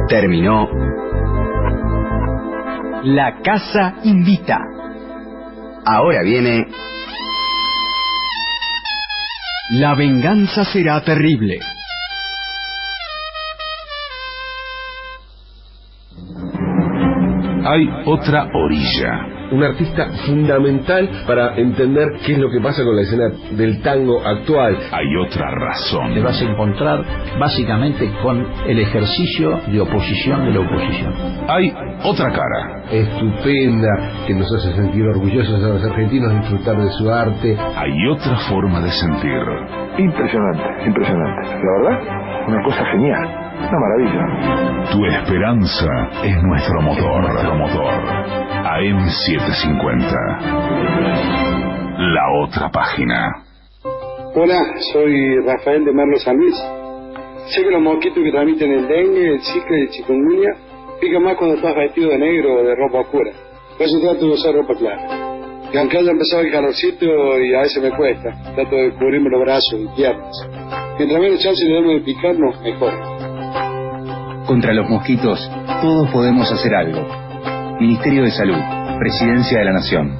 Terminó La Casa Invita. Ahora viene La Venganza Será Terrible. Hay otra orilla. Un artista fundamental para entender qué es lo que pasa con la escena del tango actual. Hay otra razón. Te vas a encontrar básicamente con el ejercicio de oposición de la oposición. Hay otra cara. Estupenda, que nos hace sentir orgullosos a los argentinos, disfrutar de su arte. Hay otra forma de sentir. Impresionante, impresionante. La verdad, una cosa genial. Una maravilla. Tu esperanza es nuestro motor. AM750. La otra página. Hola, soy Rafael de Merlo San Luis. Sé que los mosquitos que transmiten el dengue, el zika y el chikungunya pican más cuando estás vestido de negro o de ropa oscura. Por eso trato de usar ropa clara. Que aunque haya empezado el calorcito y a veces me cuesta, trato de cubrirme los brazos y piernas. Mientras menos chance le damos de picarnos, mejor. Contra los mosquitos, todos podemos hacer algo. Ministerio de Salud, Presidencia de la Nación.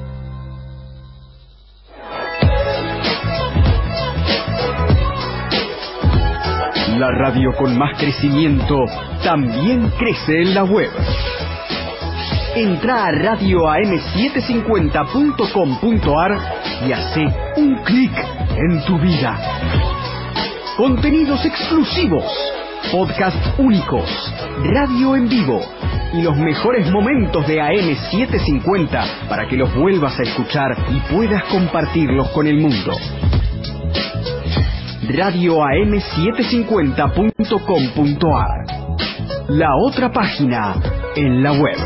La radio con más crecimiento también crece en la web. Entra a radioam750.com.ar y hace un clic en tu vida. Contenidos exclusivos, podcast únicos, radio en vivo y los mejores momentos de AM750 para que los vuelvas a escuchar y puedas compartirlos con el mundo. radioam750.com.ar. La otra página en la web.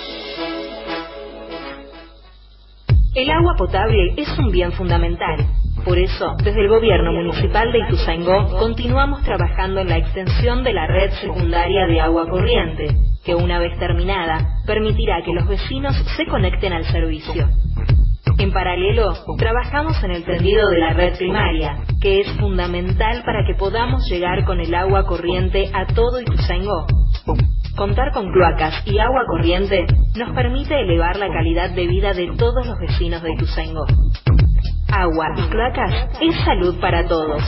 El agua potable es un bien fundamental. Por eso, desde el Gobierno Municipal de Ituzaingó, continuamos trabajando en la extensión de la red secundaria de agua corriente, que una vez terminada, permitirá que los vecinos se conecten al servicio. En paralelo, trabajamos en el tendido de la red primaria, que es fundamental para que podamos llegar con el agua corriente a todo Ituzaingó. Contar con cloacas y agua corriente nos permite elevar la calidad de vida de todos los vecinos de Ituzaingó. Agua y cloacas es salud para todos.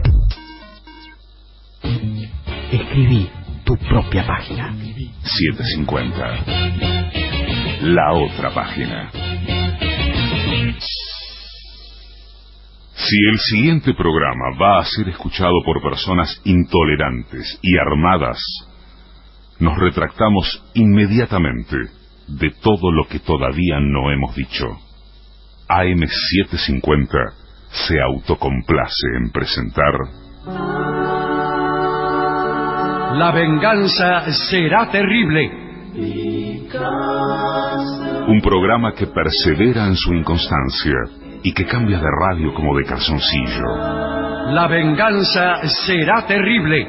Escribí tu propia página. 750. La otra página. Si el siguiente programa va a ser escuchado por personas intolerantes y armadas, nos retractamos inmediatamente de todo lo que todavía no hemos dicho. AM750 se autocomplace en presentar La venganza será terrible. Un programa que persevera en su inconstancia y que cambia de radio como de calzoncillo. La venganza será terrible.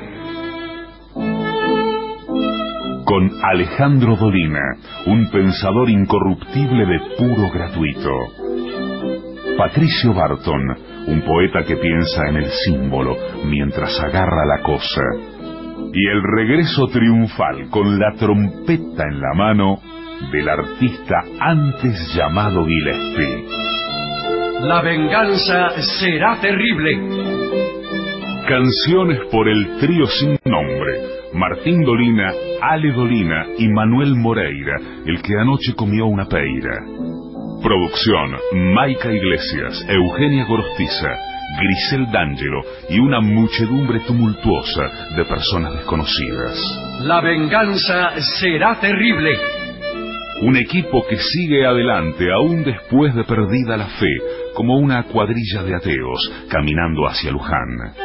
Con Alejandro Dolina, un pensador incorruptible de puro gratuito. Patricio Barton, un poeta que piensa en el símbolo mientras agarra la cosa. Y el regreso triunfal con la trompeta en la mano del artista antes llamado Gillespie. La venganza será terrible. Canciones por el trío sin nombre: Martín Dolina, Ale Dolina y Manuel Moreira, el que anoche comió una peira. Producción: Maica Iglesias, Eugenia Gorostiza, Grisel D'Angelo y una muchedumbre tumultuosa de personas desconocidas. La venganza será terrible. Un equipo que sigue adelante aún después de perdida la fe, como una cuadrilla de ateos caminando hacia Luján.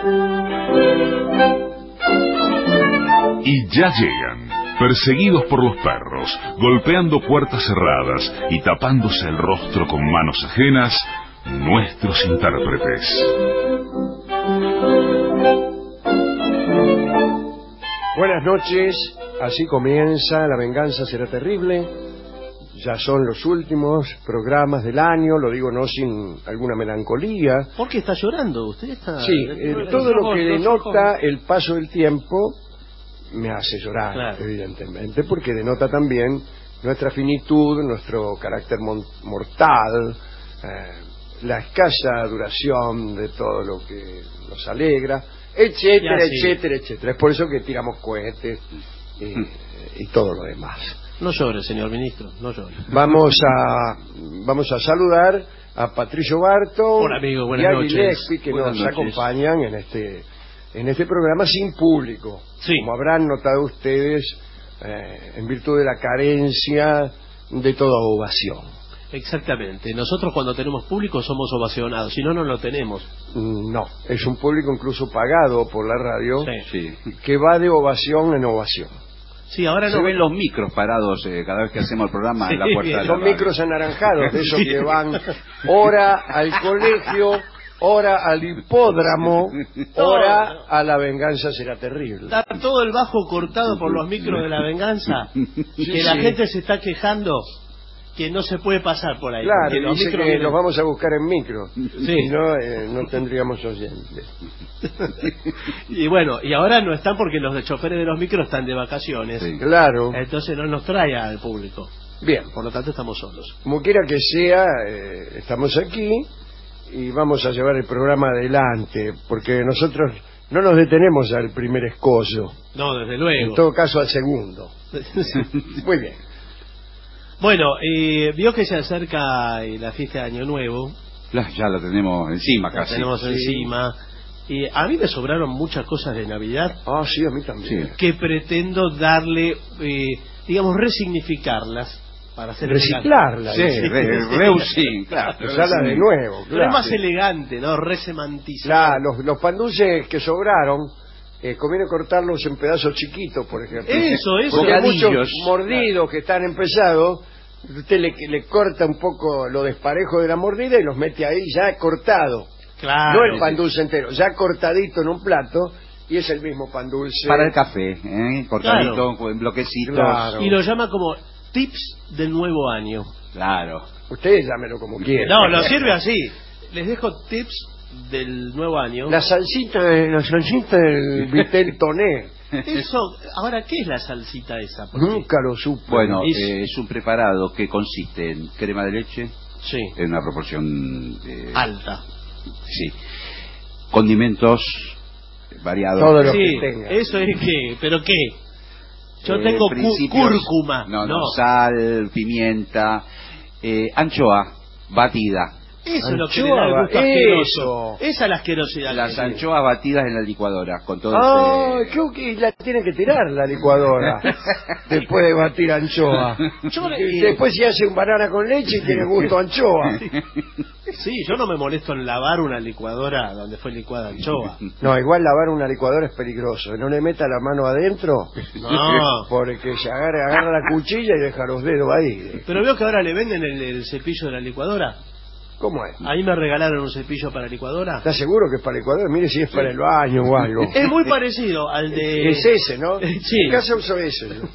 Y ya llegan, perseguidos por los perros, golpeando puertas cerradas y tapándose el rostro con manos ajenas, nuestros intérpretes. Buenas noches, así comienza La venganza será terrible. Ya son los últimos programas del año, lo digo no sin alguna melancolía. ¿Por qué está llorando? Usted está... Sí, todo lo que denota el paso del tiempo me hace llorar, Claro. evidentemente, porque denota también nuestra finitud, nuestro carácter mortal, la escasa duración de todo lo que nos alegra, etcétera, Ya, sí. etcétera, etcétera. Es por eso que tiramos cohetes y todo lo demás. No llore, señor ministro, no llore. Vamos a saludar a Patricio Barton Hola, amigo, buenas y a noches. Gillespie, que Buenas nos noches. acompañan en este programa sin público. Sí. Como habrán notado ustedes, en virtud de la carencia de toda ovación. Exactamente. Nosotros cuando tenemos público somos ovacionados, si no, no lo tenemos. No, es un público incluso pagado por la radio Sí. que va de ovación en ovación. Sí, ahora Se no. ven los micros parados cada vez que hacemos el programa en la puerta de la Son radio. micros anaranjados, de esos Sí. que van hora al colegio, hora al hipódromo, hora a la venganza será terrible. Está todo el bajo cortado por los micros de la venganza, que la sí. gente se está quejando que no se puede pasar por ahí. Claro, porque los dice micros que vienen- los vamos a buscar en micro, Sí. si no, no tendríamos oyentes. Y bueno, y ahora no están porque los de choferes de los micros están de vacaciones. Sí. Claro, Entonces no nos trae al público. bien, Por lo tanto estamos solos. como quiera que sea, estamos aquí y vamos a llevar el programa adelante, porque nosotros no nos detenemos al primer escollo, No, desde en luego. todo caso al segundo. Muy bien. Bueno, vio que se acerca la fiesta de Año Nuevo. Ya lo tenemos encima La casi. tenemos encima. Y a mí me sobraron muchas cosas de Navidad Ah, sí, a mí también. Sí. que pretendo darle, digamos, resignificarlas para hacer Reciclarla. Sí, dice. reusing, claro. Usarla de nuevo, Pero es claro. más elegante, ¿no? Resemantizar. Claro, los panduces que sobraron, conviene cortarlos en pedazos chiquitos, por ejemplo. Eso. Porque hay muchos Bocadillos. mordidos que están empezados, usted le corta un poco lo desparejo de la mordida y los mete ahí ya cortado. Claro. No el pan dulce entero, ya cortadito en un plato, y es el mismo pan dulce. Para el café, cortadito, Claro. en bloquecitos. Claro. Y lo llama como tips del nuevo año. Claro. Ustedes llámenlo como quieran. No, lo sirve así. Les dejo tips del nuevo año. La salsita del Vitel Toné. Eso, ahora, ¿qué es la salsita esa? Porque- Nunca lo supe. Bueno, Es- es un preparado que consiste en crema de leche, Sí, en una proporción... alta. Sí. Condimentos variados. Todo lo Sí, que tenga. eso es que, ¿pero qué? Yo tengo principios- cúrcuma. No, sal, pimienta, anchoa batida. Eso es lo que le da el Anchoa, gusto asqueroso. eso. Esa es la asquerosidad. Las que tiene. anchoas batidas en la licuadora, con todo Ah, ese... creo que la tiene que tirar la licuadora después de batir anchoa. Y después si hace un banana con leche y tiene gusto a anchoa. Sí, yo no me molesto en lavar una licuadora donde fue licuada anchoa. No, igual lavar una licuadora es peligroso. No le meta la mano adentro No. porque se agarra la cuchilla y deja los dedos ahí. Pero veo que ahora le venden el cepillo de la licuadora. ¿Cómo es? Ahí me regalaron un cepillo para licuadora. ¿Estás seguro que es para licuadora? Mire si es para el baño o algo. Es muy parecido al de... Es ese, ¿no? Sí. En casa uso ese. yo.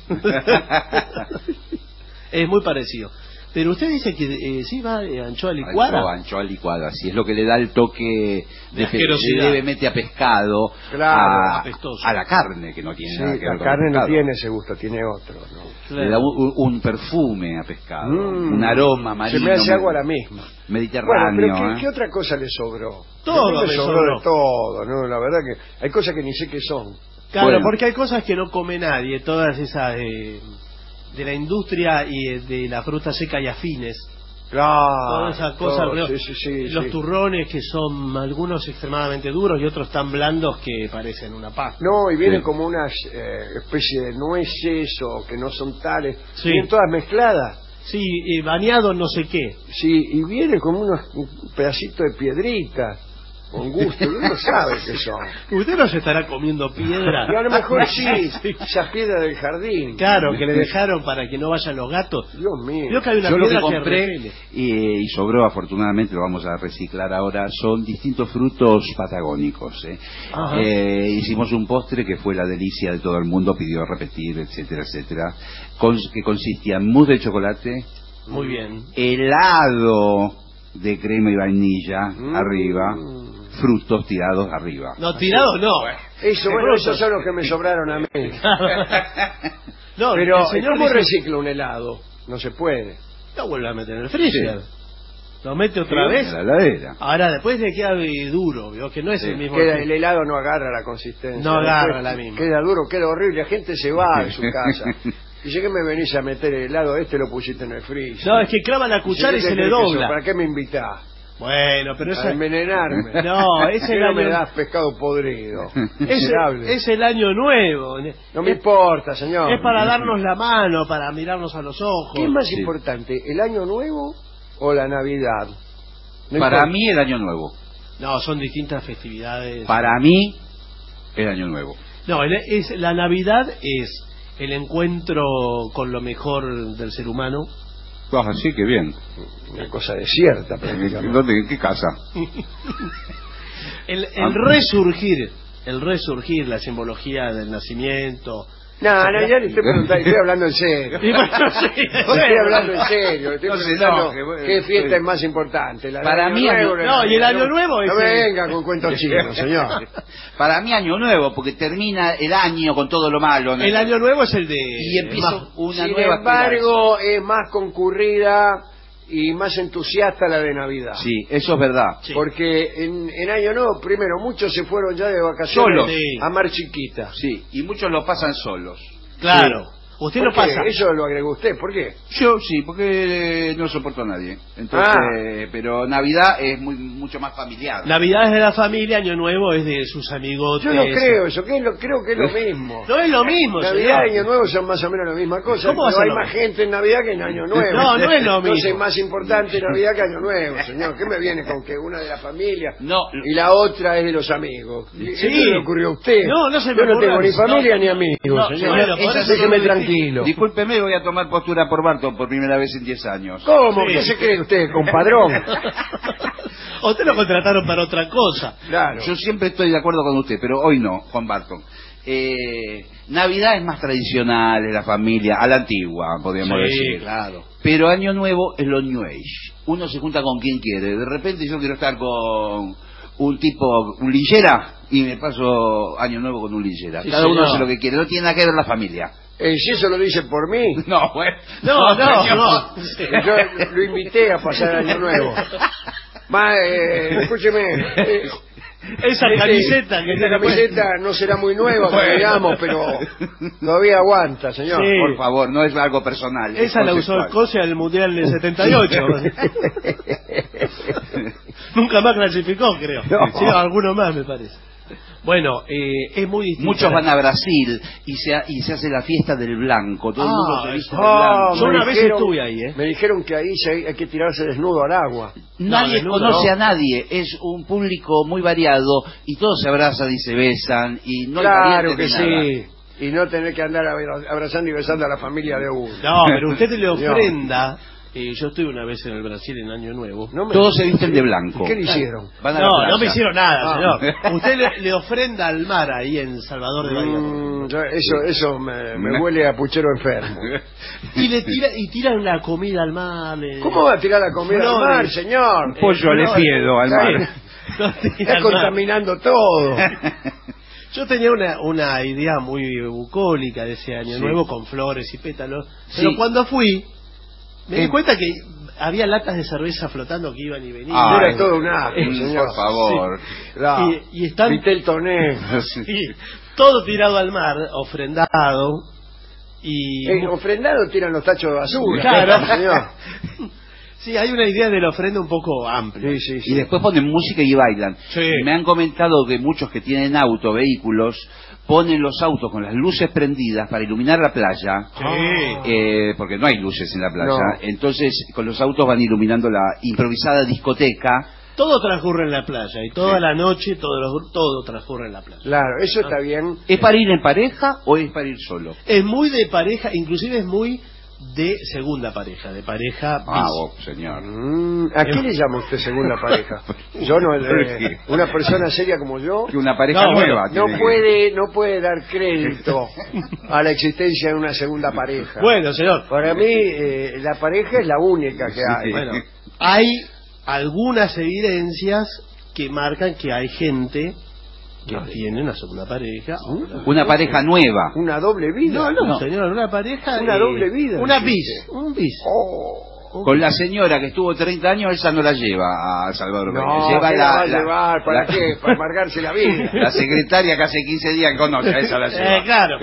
Es muy parecido. Pero usted dice que sí va anchoa licuada. Anchoa licuada, sí, es lo que le da el toque De asquerosidad. levemente a pescado, Claro, apestoso. a la carne, que no tiene nada Sí, que ver la con carne el no pescado. tiene ese gusto, tiene otro. ¿no? Le da un perfume a pescado, Mm. un aroma marino. Se me hace agua la misma. Bueno, Mediterráneo. pero ¿qué otra cosa le sobró? Todo A mí me me sobró sobró. de todo, ¿no? La verdad que hay cosas que ni sé qué son. Claro, Bueno. porque hay cosas que no come nadie, todas esas de la industria y de la fruta seca y afines. Claro. Todas esas cosas, todo, ¿no? sí, Los sí. turrones que son algunos extremadamente duros y otros tan blandos que parecen una pasta. No, y vienen Sí. como unas especie de nueces o que no son tales. Sí. Vienen todas mezcladas. Sí, bañado no sé qué. Sí, y vienen como unos pedacitos de piedrita. Con gusto, uno no sabe qué son. Usted no se estará comiendo piedra. Y a lo mejor sí, esas piedras del jardín. Claro, que le dejaron para que no vayan los gatos. Dios mío. Vio que hay una Yo lo que piedra compré repele. y sobró, afortunadamente, lo vamos a reciclar ahora, son distintos frutos patagónicos. Ajá. Hicimos un postre que fue la delicia de todo el mundo, pidió repetir, etcétera, etcétera, que consistía en mousse de chocolate, Muy bien. helado de crema y vainilla arriba, frutos tirados arriba. No, tirado no. Eso, bueno, esos son los que me sobraron a mí. No, pero el señor ¿cómo dice- recicla un helado? No se puede. Lo vuelve a meter en el freezer. Lo mete otra Sí, vez. en la heladera. Ahora, después le queda duro, ¿vio? Que no es el mismo. El helado no agarra la consistencia. No agarra Después la misma. Queda duro, queda horrible. La gente se va de su casa. Dice que me venís a meter el helado, lo pusiste en el freezer. No, es que clava la cuchara y Dice, se ¿qué le crees que dobla. eso? ¿Para qué me invitás? Bueno, pero Para eso envenenarme. No, es ¿Por qué el no me año- das pescado podrido? es, Miserable. es el año nuevo. No me importa, señor. Es para darnos la mano, para mirarnos a los ojos. ¿Qué es más Sí. importante, el año nuevo o la Navidad? No Para importa. mí el año nuevo. No, son distintas festividades. Para mí el año nuevo. No, la Navidad es el encuentro con lo mejor del ser humano. Así que bien. Una cosa desierta, prácticamente. ¿Dónde, ¿en qué casa? El resurgir, la simbología del nacimiento. No, ya le estoy preguntando, estoy hablando en serio. Y bueno, sí, Estoy hablando en serio, le estoy No se preguntando enoje, bueno, qué fiesta sí. es más importante. La del Para año mí, nuevo, no, y el año nuevo es No me el- venga con cuentos chinos, señor. Para mí año nuevo, porque termina el año con todo lo malo, ¿no? El año nuevo es el de... Y empieza más- una Sin nueva embargo, es más concurrida y más entusiasta la de Navidad. Sí, eso es verdad. Sí. Porque en Año Nuevo, primero, muchos se fueron ya de vacaciones Solos. Sí. a Mar Chiquita. Sí, y muchos lo pasan solos. Claro. Usted ¿Por lo qué? pasa. Eso lo agregó usted, ¿por qué? Yo sí, porque no soporto a nadie. Entonces, pero Navidad es mucho más familiar. Navidad es de la familia, Año Nuevo es de sus amigos. Yo no creo eso, creo que es lo mismo. No es lo mismo, Navidad y señor. Año Nuevo son más o menos la misma cosa. ¿Cómo va a pero ser hay lo más mismo? gente en Navidad que en Año Nuevo. No, no es lo mismo. Entonces es más importante Navidad que Año Nuevo, señor. ¿Qué me viene con que una de la familia No. y la otra es de los amigos? Sí. ¿Qué le ocurrió a usted? No, no se me Yo no ocurre. tengo ni familia No. ni amigos, No, señor. bueno, por eso Déjeme no me tranquilo. Discúlpeme, voy a tomar postura por Barton por primera vez en 10 años. ¿Cómo? Sí. ¿Qué se cree usted, compadrón? A usted lo contrataron para otra cosa. Claro. Yo siempre estoy de acuerdo con usted, pero hoy no, Juan Barton. Navidad es más tradicional, es la familia, a la antigua, podríamos decir. claro. Pero Año Nuevo es lo New Age. Uno se junta con quien quiere. De repente yo quiero estar con un tipo, un linchera, y me paso Año Nuevo con un linchera. Sí, Cada uno señor. hace lo que quiere, no tiene nada que ver la familia. Si eso lo dice por mí, No, bueno. No, señor. no. yo lo invité a pasar Año Nuevo. Más, escúcheme. Esa camiseta que esta tiene camiseta no será muy nueva, Bueno. digamos, pero todavía aguanta, señor. Sí. Por favor, no es algo personal. es Esa la usó conceptual. Escocia en el Mundial del 78. Nunca más clasificó, creo. No. Sí, alguno más, me parece. Bueno, es muy distinto. Muchos van a Brasil y se hace la fiesta del blanco. Todo el mundo se viste de blanco. Yo una vez estuve ahí, ¿eh? Me dijeron que ahí hay que tirarse desnudo al agua. Nadie No, conoce no. a nadie, es un público muy variado y todos se abrazan y se besan y no hay Claro que parientes ni nada. sí. Y no tener que andar abrazando y besando a la familia de uno. No, pero usted le Señor. ofrenda. Yo estuve una vez en el Brasil en Año Nuevo. No me- Todos se visten de blanco. ¿Qué le hicieron? Van a la No, playa. no me hicieron nada, Ah. señor. Usted le ofrenda al mar ahí en Salvador de Bahía. Eso me huele a puchero enfermo. Y le tiran la comida al mar. ¿Cómo va a tirar la comida al Flores. mar, señor? Pollo le fiedo al mar. No tira Está al mar. contaminando todo. Yo tenía una idea muy bucólica de ese Año Sí. Nuevo con flores y pétalos. Pero Sí. cuando fui, me di cuenta que había latas de cerveza flotando que iban y venían. Ah, Era todo un asco, señor. Por favor. Claro. Y están Vitel Toné. sí, todo tirado al mar, ofrendado. Y Ofrendado tiran los tachos de basura. Claro. Señor. sí, hay una idea de la ofrenda un poco amplia. Sí, sí, sí. Y después ponen música y bailan. Sí. Me han comentado que muchos que tienen auto, vehículos, ponen los autos con las luces prendidas para iluminar la playa. Sí. Porque no hay luces en la playa. No. Entonces, con los autos van iluminando la improvisada discoteca. Todo transcurre en la playa y toda la noche todo transcurre en la playa. Claro, eso está bien. ¿Es para ir en pareja o es para ir solo? Es muy de pareja, inclusive es muy de segunda pareja, de pareja bis. Señor. ¿A qué le llama usted segunda pareja? Yo no, una persona seria como yo Que una pareja No, nueva. no tiene que- puede dar crédito a la existencia de una segunda pareja. Bueno, señor, Para mí la pareja es la única que hay. Sí. bueno, hay algunas evidencias que marcan que hay gente que tiene una segunda pareja. Una pareja nueva. ¿Una doble vida? No, señor, una pareja. Una doble vida. Una bis. Un bis. Con la señora que estuvo 30 años, esa no la lleva a Salvador Pérez. Lleva ¿qué la va a llevar? ¿Para qué? Para amargarse la vida. La secretaria que hace 15 días conoce, a esa la lleva. Claro,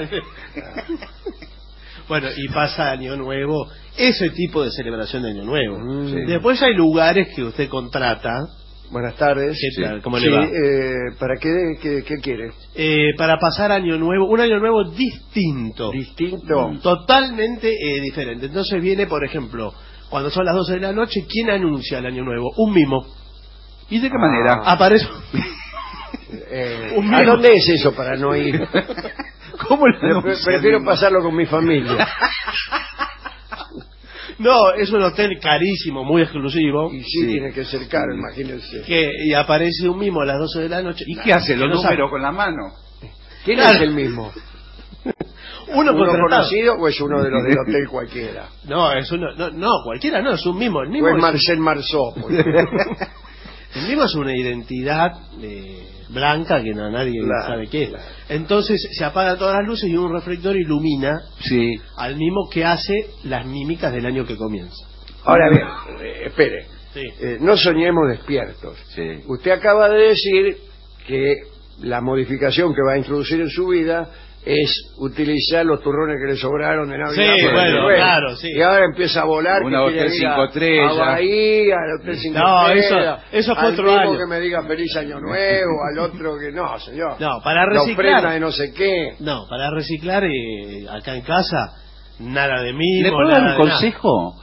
bueno, y pasa Año Nuevo, ese tipo de celebración de Año Nuevo. Sí. Después hay lugares que usted contrata. Buenas tardes. ¿Qué tal? ¿Cómo le va? ¿Para qué quiere? Para pasar Año Nuevo, un Año Nuevo distinto. ¿Distinto? Totalmente diferente. Entonces viene, por ejemplo, cuando son las 12 de la noche, ¿quién anuncia el Año Nuevo? Un mimo. ¿Y de qué manera? Aparece un mimo. ¿A dónde es eso para no ir? ¿Cómo lo anuncia? Prefiero pasarlo con mi familia. No, es un hotel carísimo, muy exclusivo. Y sí, tiene que ser caro, imagínense. Y aparece un mimo a las 12 de la noche. ¿Y qué hace? ¿Los números con la mano? ¿Quién es el mismo? ¿Uno conocido o es uno de los del hotel cualquiera? No, es uno, no, cualquiera no, es un mimo. El mimo o es Marcel Marceau. El mimo es una identidad blanca que nadie sabe qué es. Entonces se apagan todas las luces y un reflector ilumina al mimo que hace las mímicas del año que comienza. Ahora bien, espere, no soñemos despiertos. Usted acaba de decir que la modificación que va a introducir en su vida es utilizar los turrones que le sobraron de Navidad. Sí, bueno, claro, sí. Y ahora empieza a volar. Una hotel 5 estrellas. A Bahía, al hotel 5 estrellas. Eso fue otro año. Al que me diga feliz año nuevo, al otro que no, señor. No, para reciclar. La ofrenda de no sé qué. No, para reciclar acá en casa, nada de mí. ¿Le puedo dar un consejo?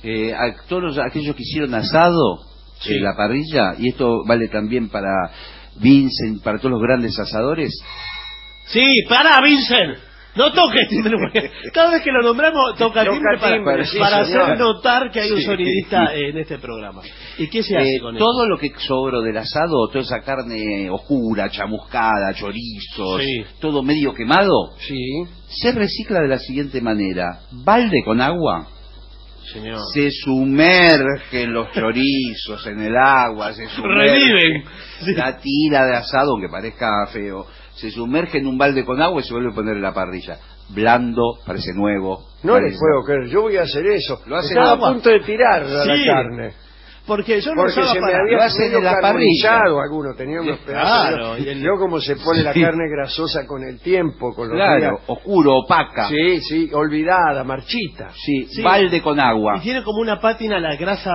A todos aquellos que hicieron asado en la parrilla, y esto vale también para Vincent, para todos los grandes asadores. Sí, para Vincent, no toques timbre, porque cada vez que lo nombramos toca timbre para hacer notar que hay un sonidista en este programa. ¿Y qué se hace con todo lo que sobró del asado, toda esa carne oscura, chamuscada, chorizos, todo medio quemado, se recicla de la siguiente manera: balde con agua. Señor. Se sumergen los chorizos en el agua, se reviven. La tira de asado, aunque parezca feo, se sumerge en un balde con agua y se vuelve a poner en la parrilla. Blando, parece nuevo. No les puedo creer, yo voy a hacer eso. Lo hacen Estaba a punto de tirar la carne. Porque yo no se me había medio carbonizado alguno, tenía unos pedazos. Yo como se pone la carne grasosa con el tiempo, con los días. Oscuro, opaca. Sí, olvidada, marchita. Sí, balde con agua. Y tiene como una pátina la grasa,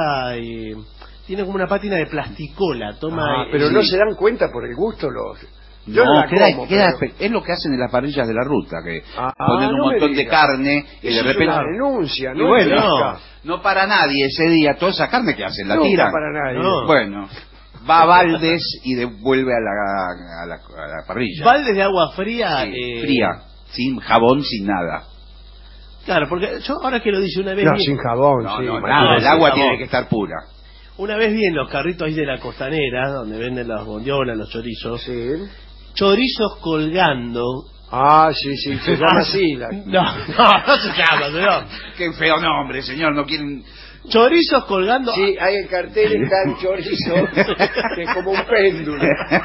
tiene como una pátina de plasticola. Pero no se dan cuenta por el gusto Yo no, como, es lo que hacen en las parrillas de la ruta, que ponen un montón de carne y de repente... Es una denuncia, ¿no? Bueno, no para nadie ese día, toda esa carne que hacen, la tiran. No para nadie. No. Bueno, va a baldes y devuelve a la parrilla. ¿Baldes de agua fría? Fría, sin jabón, sin nada. Claro, porque yo ahora que lo dice una vez... No, sin jabón, nada, el agua tiene que estar pura. Una vez vi en los carritos ahí de la costanera, donde venden las bondiolas, los chorizos, chorizos colgando. Sí, se llama así. No se llama, señor. Qué feo nombre, señor, no quieren... Chorizos colgando. Sí, hay en cartel, está el chorizo, que es como un péndulo.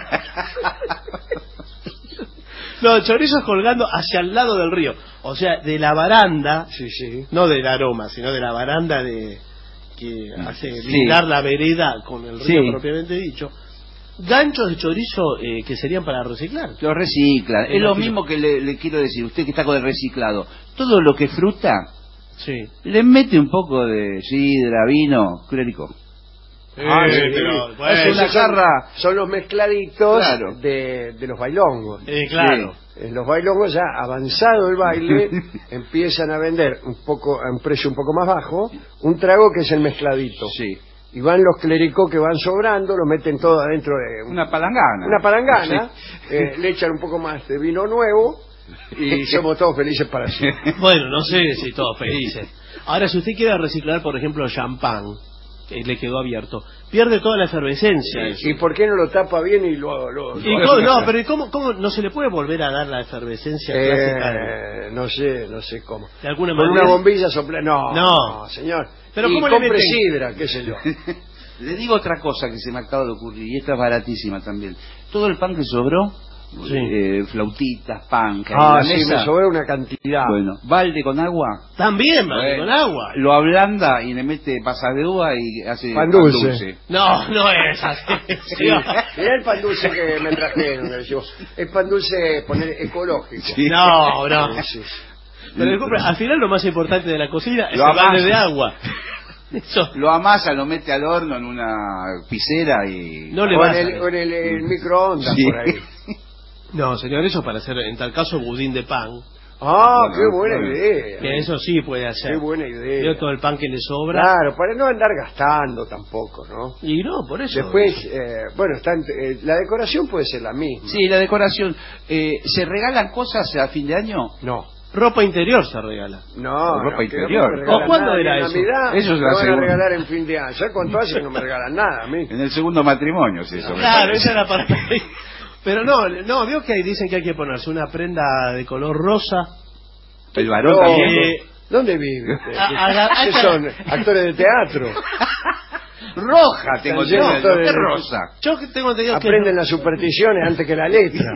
No, chorizos colgando hacia el lado del río. O sea, de la baranda, no del aroma, sino de la baranda que hace lindar la vereda con el río propiamente dicho. Ganchos de chorizo que serían para reciclar. Lo reciclan. Es lo mismo que le quiero decir, usted que está con el reciclado. Todo lo que fruta, le mete un poco de sidra, vino, clérico. Pero, es una jarra. Son los mezcladitos de los bailongos. Claro. En los bailongos, ya avanzado el baile, empiezan a vender a un precio un poco más bajo, un trago que es el mezcladito. Y van los cléricos que van sobrando, lo meten todo adentro de una palangana. Una palangana, le echan un poco más de vino nuevo y somos todos felices para siempre. Bueno, no sé si todos felices. Ahora, si usted quiere reciclar, por ejemplo, champán, que le quedó abierto, pierde toda la efervescencia. ¿Y por qué no lo tapa bien y lo no, pero ¿cómo no se le puede volver a dar la efervescencia clásica? No sé cómo. ¿De alguna manera? Con una bombilla soplar. No, señor. Pero y ¿cómo compre le meten? sidra, qué sé yo. Le digo otra cosa que se me acaba de ocurrir, y esta es baratísima también. Todo el pan que sobró, flautitas, pan, que hay en la mesa, me sobró una cantidad. Bueno, balde con agua. También balde con agua. Lo ablanda y le mete pasas de uva y hace pan dulce. No, no es así. Mirá el pan dulce que me trajeron. Es pan dulce ecológico. Sí. No. Pero disculpe, al final lo más importante de la cocina es el balde de agua. Eso. Lo amasa, lo mete al horno en una piscera y... No le o en el microondas por ahí. No, señor, eso para hacer, en tal caso, budín de pan. Qué buena idea. Que eso sí puede hacer. Qué buena idea. Veo todo el pan que le sobra. Claro, para no andar gastando tampoco, ¿no? Y no, por eso. Después, la decoración puede ser la misma. Sí, la decoración. ¿Se regalan cosas a fin de año? No. Ropa interior se regala. No, ropa interior. No ¿Cuándo era eso? Eso es la van segunda. a regalar en fin de año. ¿Ya cuánto hace que no me regalan nada a mí? En el segundo matrimonio, sí, eso. Claro, esa era para... Pero no, veo que ahí dicen que hay que ponerse una prenda de color rosa. El varón también. ¿Dónde vive usted? ¿Qué son? ¿Actores de teatro? Roja, tengo entendido. ¿Qué rosa? Yo tengo entendido que... Aprenden las supersticiones antes que la letra.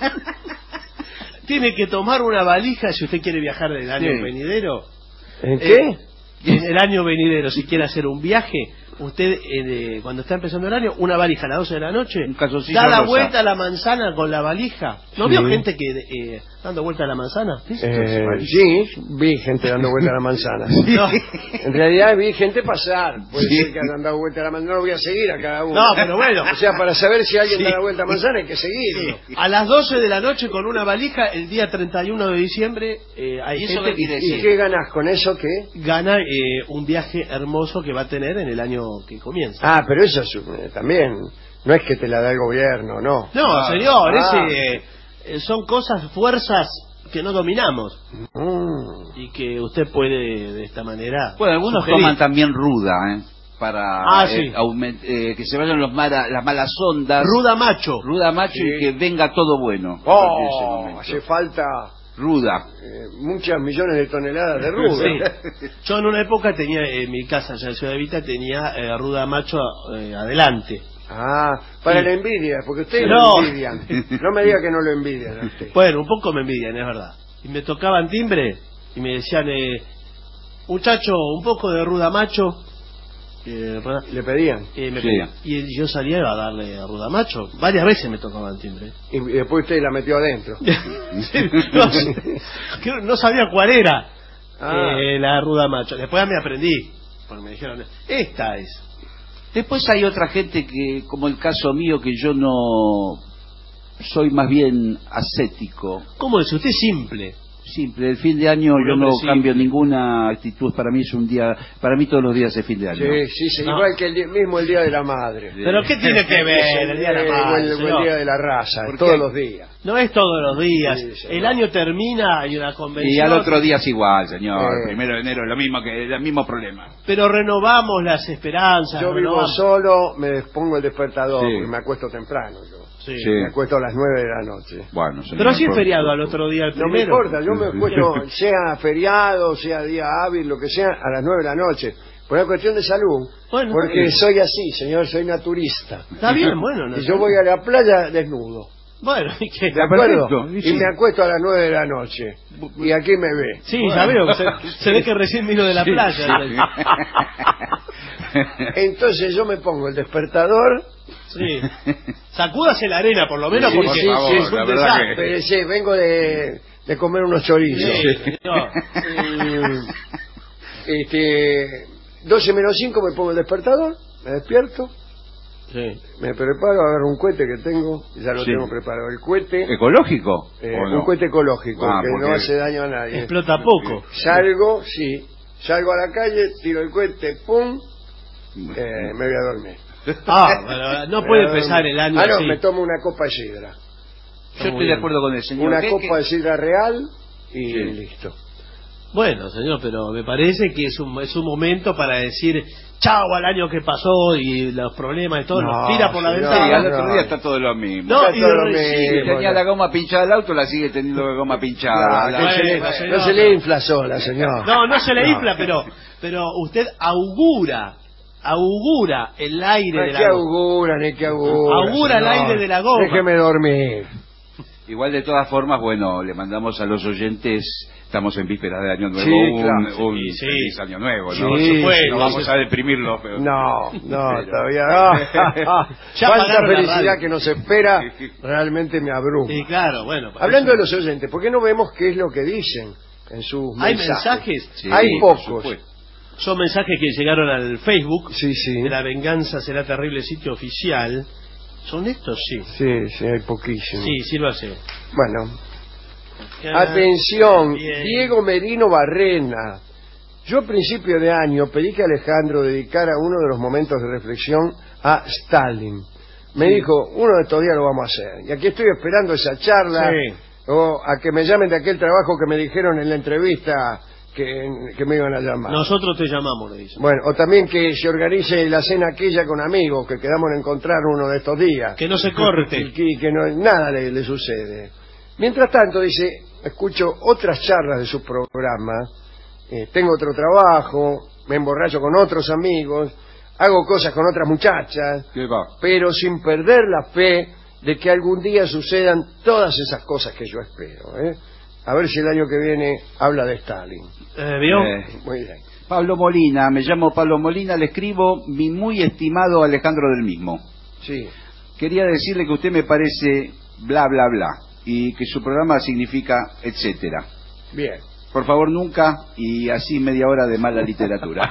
Tiene que tomar una valija si usted quiere viajar del año venidero. ¿En qué? En el año venidero, si quiere hacer un viaje, usted cuando está empezando el año, una valija a las 12 de la noche, da la vuelta a la manzana con la valija. ¿No vio gente que dando vuelta a la manzana? Sí, vi gente dando vuelta a la manzana. No. En realidad vi gente pasar. Puede ser que han dado vuelta a la manzana. No lo voy a seguir a cada uno. No, pero bueno. O sea, para saber si alguien da la vuelta a la manzana hay que seguirlo. A las 12 de la noche con una valija, el día 31 de diciembre, hay ¿Y eso gente... qué quiere decir? ¿Y qué ganas con eso? ¿Qué? Gana un viaje hermoso que va a tener en el año que comienza. Pero eso es, también, no es que te la da el gobierno, no. No, señor, son cosas, fuerzas que no dominamos. Y que usted puede de esta manera... Bueno, algunos sugerir. toman también ruda, para sí. que se vayan las malas ondas. Ruda macho. Y que venga todo bueno. Hace falta... Ruda. Muchas millones de toneladas de ruda. Sí. Yo en una época tenía, en mi casa allá en Ciudad Evita, tenía ruda macho adelante. Para la envidia, porque ustedes No. lo envidian. No me diga que no lo envidian a usted. Bueno, un poco me envidian, es verdad. Y me tocaban timbre y me decían, muchacho, un poco de ruda macho. ¿Le pedían? Me pedían. Y yo salía a darle a ruda macho. Varias veces me tocaban timbre. Y después usted la metió adentro. No sabía cuál era la ruda macho. Después me aprendí. Porque me dijeron, esta es. Después hay otra gente que, como el caso mío, que yo no soy más bien ascético. ¿Cómo es? Usted es simple. El fin de año yo no cambio ninguna actitud. Para mí es un día, para mí todos los días es fin de año. Sí, igual que el día de la madre. ¿Pero qué tiene que ver el día de la madre? O el día de la raza, todos los días. No es todos los días. El año termina y una convención. Y al otro día es igual, señor. El 1 de enero es lo mismo, que el mismo problema. Pero renovamos las esperanzas. Yo vivo solo, me pongo el despertador y me acuesto temprano yo. Me acuesto a las 9 de la noche. Bueno, señor, pero si es feriado al otro día el primero. No me importa, yo me acuesto, sea feriado, sea día hábil, lo que sea, a las 9 de la noche. Por una cuestión de salud. Bueno, porque soy así, señor, soy naturista. Está bien, bueno. No, y yo voy a la playa desnudo. Bueno, ¿y qué? ¿De acuerdo? Y me acuesto a las 9 de la noche. Y aquí me ve. Sí, ya veo. Se ve que recién vino de la playa. Entonces yo me pongo el despertador. Sí. Sacúdase la arena, por lo menos, porque es un desastre. Sí, vengo de comer unos chorizos. 12 menos 5 me pongo el despertador, me despierto. Me preparo, agarro un cohete que tengo, ya lo tengo preparado. El cohete. ¿Ecológico? Un cohete ecológico, que no hace daño a nadie. Explota poco. Salgo a la calle, tiro el cohete, pum, me voy a dormir. Pero no puede empezar el año así. Me tomo una copa de sidra. Yo estoy de acuerdo con el señor. Una copa de sidra real y listo. Bueno, señor, pero me parece que es un momento para decir chao al año que pasó y los problemas y todo, los tira por la ventana. Y al otro día está todo lo mismo. Tenía la goma pinchada del auto, la sigue teniendo la goma pinchada. No se le infla sola, señor. No se le infla, pero usted augura augura el aire de la GOG. Augura el aire de la goma. Déjeme dormir. Igual de todas formas, bueno, le mandamos a los oyentes, estamos en vísperas de Año Nuevo, Sí, claro. un feliz Año Nuevo, Sí, ¿no? No vamos a deprimirlos. Pero... No, todavía no. Ya Cuánta apagaron la felicidad radio. que nos espera, realmente me abruma. Y claro, bueno. Hablando de los oyentes, ¿por qué no vemos qué es lo que dicen en sus ¿Hay mensajes? mensajes? Sí, Hay por pocos. supuesto. Son mensajes que llegaron al Facebook Sí, sí. de La Venganza Será Terrible, sitio oficial. ¿Son estos? Sí. Sí, hay poquísimos. Sí lo hace. Bueno, atención, Bien. Diego Merino Barrena. Yo a principio de año pedí que Alejandro dedicara uno de los momentos de reflexión a Stalin. Me dijo, uno de estos días lo vamos a hacer. Y aquí estoy esperando esa charla, o a que me llamen de aquel trabajo que me dijeron en la entrevista que me iban a llamar. Nosotros te llamamos, le dicen. Bueno, o también que se organice la cena aquella con amigos, que quedamos en encontrar uno de estos días. Que no se corte. Y que no, nada le sucede. Mientras tanto, dice, escucho otras charlas de su programa, tengo otro trabajo, me emborracho con otros amigos, hago cosas con otras muchachas, pero sin perder la fe de que algún día sucedan todas esas cosas que yo espero. A ver si el año que viene habla de Stalin. ¿Vio? Muy bien. Pablo Molina, me llamo Pablo Molina, le escribo mi muy estimado Alejandro del Mismo. Sí. Quería decirle que usted me parece bla bla bla y que su programa significa etcétera. Bien. Por favor, nunca, y así media hora de mala literatura.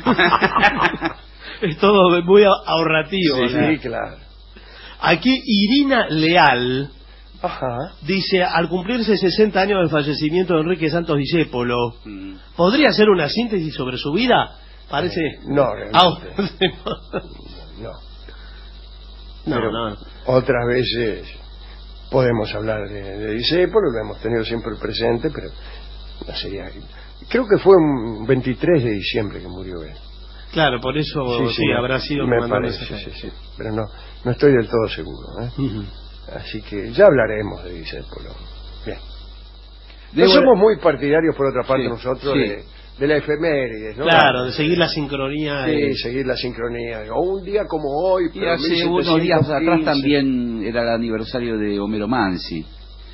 Es todo muy ahorrativo. Sí, claro. Aquí Irina Leal Ajá. dice, al cumplirse 60 años del fallecimiento de Enrique Santos Discépolo, ¿podría hacer una síntesis sobre su vida? Parece... No, realmente. No. Otras veces podemos hablar de Discépolo, lo hemos tenido siempre presente, pero no sería... Creo que fue un 23 de diciembre que murió él. Claro, por eso sí, habrá sido... Me parece, sí. Pero no estoy del todo seguro, Así que ya hablaremos de Discépolo. Bien. No somos muy partidarios, por otra parte, nosotros, de la efemérides, ¿no? Claro, de seguir la sincronía. Sí, seguir la sincronía. O un día como hoy, Y pero hace unos días atrás también era el aniversario de Homero Mansi,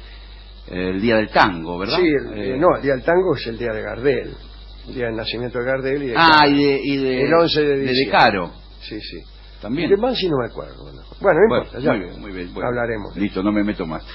el día del tango, ¿verdad? Sí, el día del tango es el día de Gardel, el día del nacimiento de Gardel y de el 11 de diciembre. De Caro. Sí. También. De Mansi no me acuerdo. Bueno, no importa, ya muy bien. Bueno, hablaremos. Listo, no me meto más.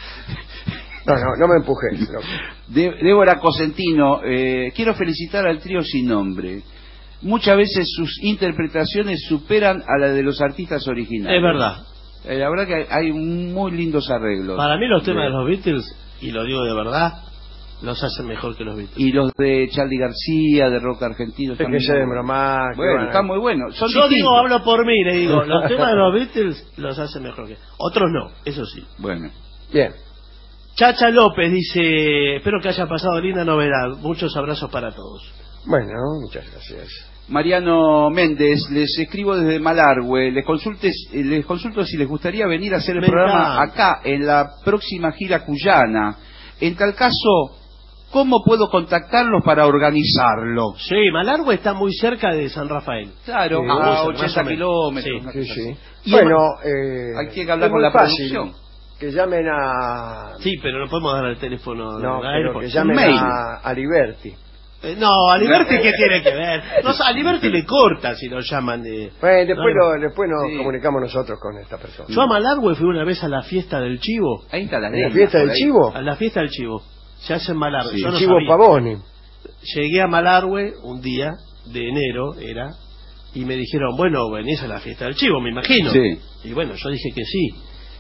No me empujes. Débora Cosentino, quiero felicitar al trío Sin Nombre. Muchas veces sus interpretaciones superan a las de los artistas originales. Es verdad. La verdad que hay muy lindos arreglos. Para mí los temas de los Beatles, y lo digo de verdad, los hacen mejor que los Beatles. Y los de Charly García, de rock argentino. Es que se de broma. Bueno, está muy bueno. Son Yo distintos. hablo por mí, le digo, los temas de los Beatles los hacen mejor que... Otros no, eso sí. Bueno. Bien. Chacha López dice, espero que haya pasado linda novedad. Muchos abrazos para todos. Bueno, muchas gracias. Mariano Méndez, les escribo desde Malargüe, les consulto si les gustaría venir a hacer el programa acá, en la próxima gira cuyana. En tal caso, ¿cómo puedo contactarlos para organizarlo? Sí, Malargüe está muy cerca de San Rafael. Claro, a 80 kilómetros. Sí. Y bueno, hay que hablar con la producción. Que llamen a... Sí, pero no podemos dar el teléfono. Pero que llamen a Liberty. No, a Liberty, ¿qué tiene que ver? A Liberty le corta si lo llaman de... Bueno, después nos comunicamos nosotros con esta persona. Yo a Malargüe fui una vez a la fiesta del chivo. Ahí está la fiesta del chivo? A la fiesta del chivo. Se hace en Malargüe. Sí. Chivo Pavoni. Llegué a Malargüe un día de enero, y me dijeron, bueno, venís a la fiesta del chivo, me imagino. Sí. Y bueno, yo dije que sí.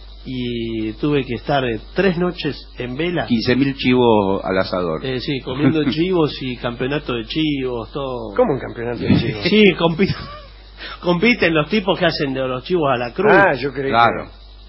Y tuve que estar 3 noches en vela. 15.000 chivos al asador. Sí, comiendo chivos y campeonato de chivos, todo. ¿Cómo un campeonato de chivos? Sí, compiten los tipos que hacen de los chivos a la cruz. Yo creí claro.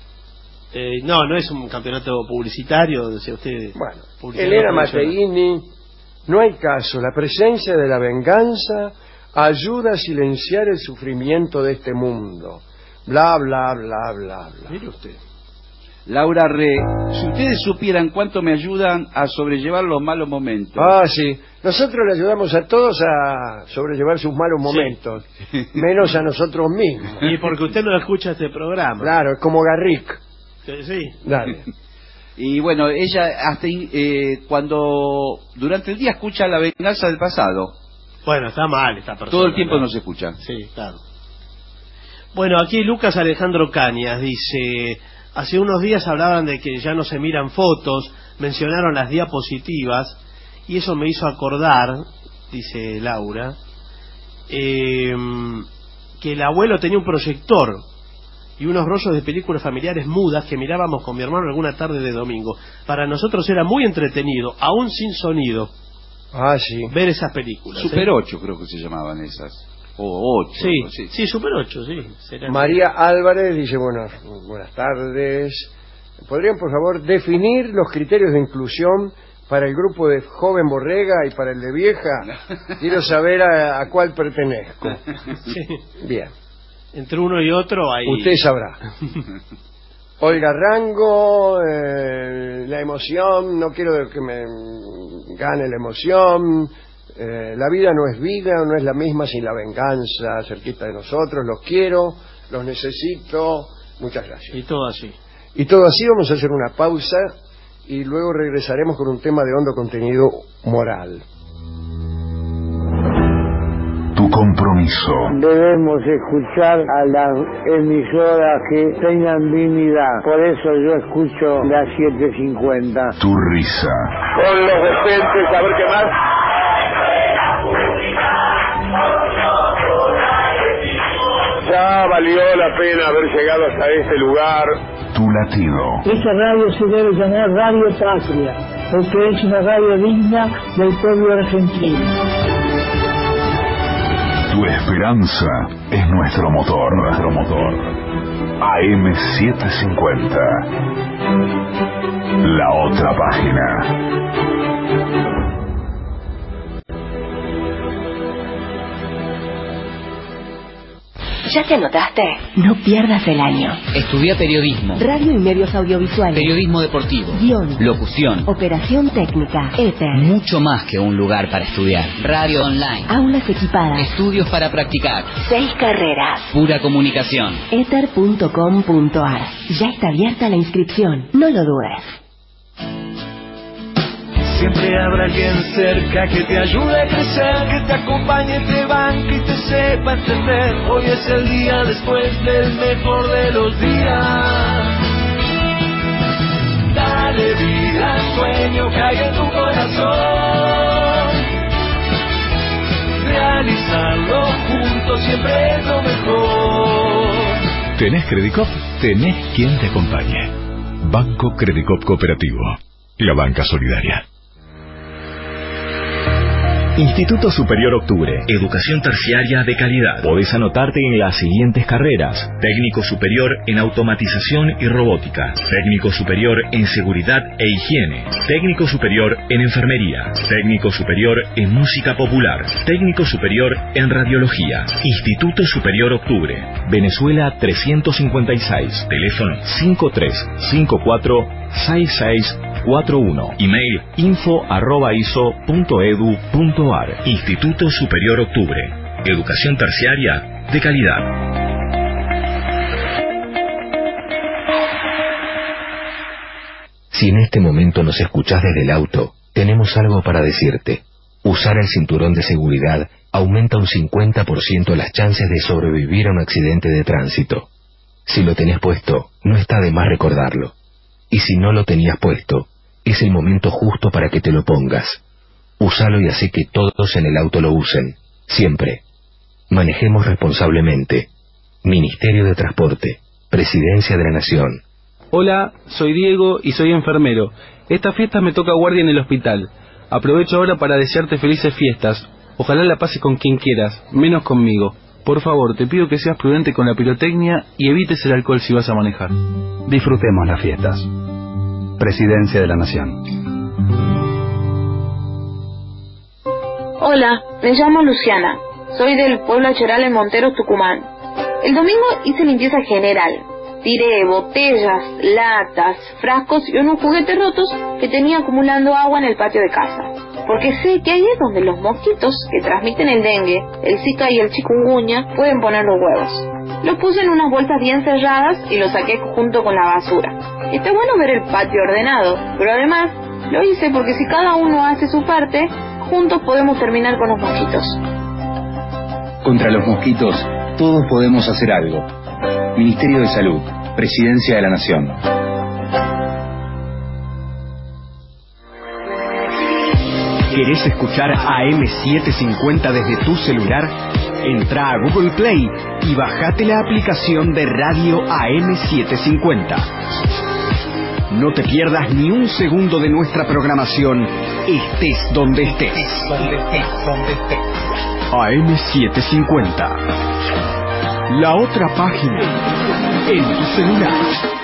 No es un campeonato publicitario, decía usted. Bueno, Elena Matteini, no hay caso. La presencia de la venganza ayuda a silenciar el sufrimiento de este mundo. Bla, bla, bla, bla, bla. Mire usted. Laura Re, si ustedes supieran cuánto me ayudan a sobrellevar los malos momentos. Ah, sí. Nosotros le ayudamos a todos a sobrellevar sus malos momentos, menos a nosotros mismos. Y porque usted no escucha este programa. Claro, es como Garrick. Sí. Dale. Y bueno, ella hasta cuando durante el día escucha La venganza del pasado. Bueno, está mal esta persona. Todo el tiempo no se escucha. Sí, claro. Bueno, aquí Lucas Alejandro Cañas dice: hace unos días hablaban de que ya no se miran fotos, mencionaron las diapositivas, y eso me hizo acordar, dice Laura, que el abuelo tenía un proyector y unos rollos de películas familiares mudas que mirábamos con mi hermano alguna tarde de domingo. Para nosotros era muy entretenido, aún sin sonido, ver esas películas. Super 8 creo que se llamaban esas. O 8. Sí, Super 8, sí. María Álvarez dice: buenas tardes. ¿Podrían, por favor, definir los criterios de inclusión para el grupo de Joven Borrega y para el de Vieja? Quiero saber a cuál pertenezco. Sí. Bien. Entre uno y otro hay... Usted sabrá. Olga Rango, la emoción, no quiero que me gane la emoción. La vida no es vida, no es la misma sin la venganza cerquita de nosotros. Los quiero, los necesito. Muchas gracias. Y todo así. Y todo así. Vamos a hacer una pausa y luego regresaremos con un tema de hondo contenido moral. Tu compromiso. Debemos escuchar a las emisoras que tengan dignidad. Por eso yo escucho las 750. Tu risa. Con los docentes, a ver qué más. Ya valió la pena haber llegado hasta este lugar. Tu latido. Esta radio se debe llamar Radio Patria, porque es una radio digna del pueblo argentino. Tu esperanza es nuestro motor. AM750. La otra página. ¿Ya te anotaste? No pierdas el año. Estudia periodismo, Radio y medios audiovisuales, periodismo deportivo, guión, locución, operación técnica, éter. Mucho más que un lugar para estudiar. Radio online, aulas equipadas, estudios para practicar, 6 carreras, pura comunicación. Éter.com.ar. Ya está abierta la inscripción, no lo dudes. Siempre habrá alguien cerca que te ayude a crecer, que te acompañe, te banque y te sepa entender. Hoy es el día después del mejor de los días. Dale vida al sueño que hay en tu corazón. Realizarlo juntos siempre es lo mejor. ¿Tenés Credicop? Tenés quien te acompañe. Banco Credicop Cooperativo. La banca solidaria. Instituto Superior Octubre. Educación terciaria de calidad. Podés anotarte en las siguientes carreras: técnico superior en automatización y robótica, técnico superior en seguridad e higiene, técnico superior en enfermería, técnico superior en música popular, técnico superior en radiología. Instituto Superior Octubre. Venezuela 356. Teléfono 5354-6641. Email info@iso.edu.ar. Instituto Superior Octubre. Educación terciaria de calidad. Si en este momento nos escuchás desde el auto, tenemos algo para decirte. Usar el cinturón de seguridad aumenta un 50% las chances de sobrevivir a un accidente de tránsito. Si lo tenés puesto, no está de más recordarlo. Y si no lo tenías puesto, es el momento justo para que te lo pongas. Úsalo y así que todos en el auto lo usen, siempre. Manejemos responsablemente. Ministerio de Transporte, Presidencia de la Nación. Hola, soy Diego y soy enfermero. Esta fiesta me toca guardia en el hospital. Aprovecho ahora para desearte felices fiestas. Ojalá la pases con quien quieras, menos conmigo. Por favor, te pido que seas prudente con la pirotecnia y evites el alcohol si vas a manejar. Disfrutemos las fiestas. Presidencia de la Nación. Hola, me llamo Luciana. Soy del pueblo Choral en Monteros, Tucumán. El domingo hice limpieza general. tiré botellas, latas, frascos y unos juguetes rotos que tenía acumulando agua en el patio de casa. Porque sé que ahí es donde los mosquitos que transmiten el dengue, el zika y el chikungunya pueden poner los huevos. Los puse en unas bolsas bien cerradas y los saqué junto con la basura. Está bueno ver el patio ordenado, pero además lo hice porque si cada uno hace su parte, juntos podemos terminar con los mosquitos. Contra los mosquitos, todos podemos hacer algo. Ministerio de Salud, Presidencia de la Nación. ¿Querés escuchar AM750 desde tu celular? Entra a Google Play y bajate la aplicación de Radio AM750. No te pierdas ni un segundo de nuestra programación, estés donde estés. AM750. La otra página en tu celular.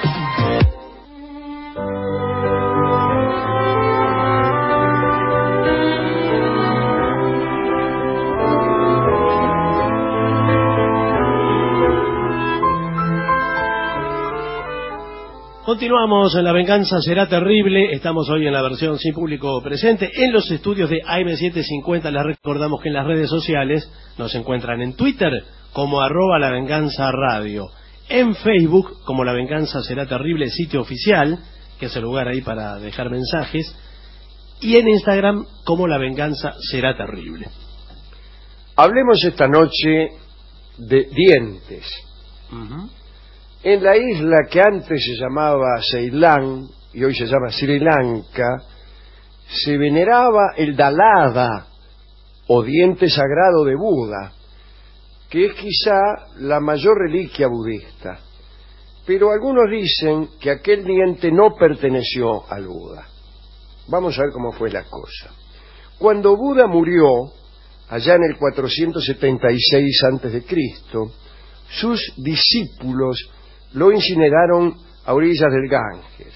Continuamos en La Venganza Será Terrible. Estamos hoy en la versión sin público presente en los estudios de AM750. Les recordamos que en las redes sociales nos encuentran en Twitter como @lavenganzaradio, en Facebook como La Venganza Será Terrible, sitio oficial, que es el lugar ahí para dejar mensajes, y en Instagram como La Venganza Será Terrible. Hablemos esta noche de dientes. En la isla que antes se llamaba Ceilán y hoy se llama Sri Lanka, se veneraba el Dalada o diente sagrado de Buda, que es quizá la mayor reliquia budista. Pero algunos dicen que aquel diente no perteneció al Buda. Vamos a ver cómo fue la cosa. Cuando Buda murió, allá en el 476 a.C., sus discípulos lo incineraron a orillas del Ganges.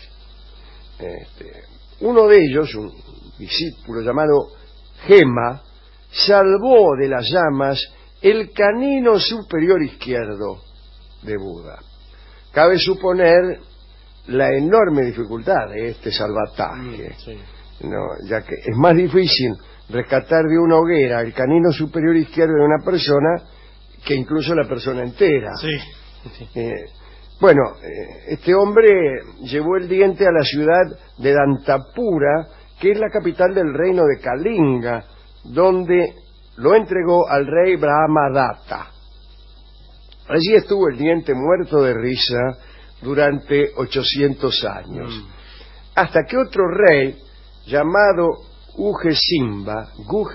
Uno de ellos, un discípulo llamado Gema, salvó de las llamas el canino superior izquierdo de Buda. Cabe suponer la enorme dificultad de este salvataje, ¿no? Ya que es más difícil rescatar de una hoguera el canino superior izquierdo de una persona que incluso la persona entera. Bueno, este hombre llevó el diente a la ciudad de Dantapura, que es la capital del reino de Kalinga, donde lo entregó al rey Brahmadatta. Allí estuvo el diente muerto de risa durante 800 años, hasta que otro rey llamado Gujesimba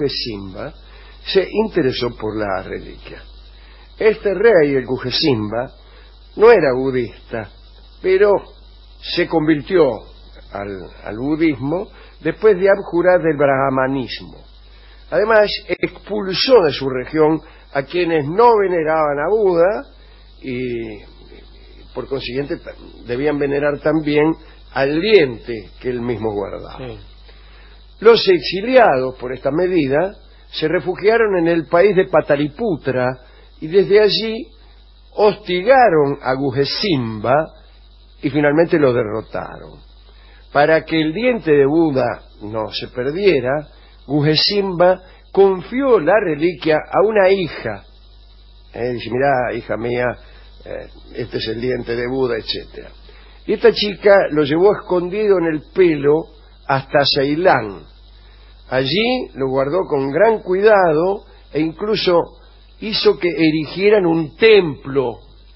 se interesó por la reliquia. Este rey, el Gujesimba, no era budista, pero se convirtió al budismo después de abjurar del brahmanismo. Además, expulsó de su región a quienes no veneraban a Buda y, por consiguiente, debían venerar también al diente que él mismo guardaba. Los exiliados por esta medida se refugiaron en el país de Pataliputra y desde allí hostigaron a Gujesimba y finalmente lo derrotaron. Para que el diente de Buda no se perdiera, Gujesimba confió la reliquia a una hija. Dice, mirá, hija mía, este es el diente de Buda, etc. Y esta chica lo llevó escondido en el pelo hasta Ceilán. Allí lo guardó con gran cuidado e incluso hizo que erigieran un templo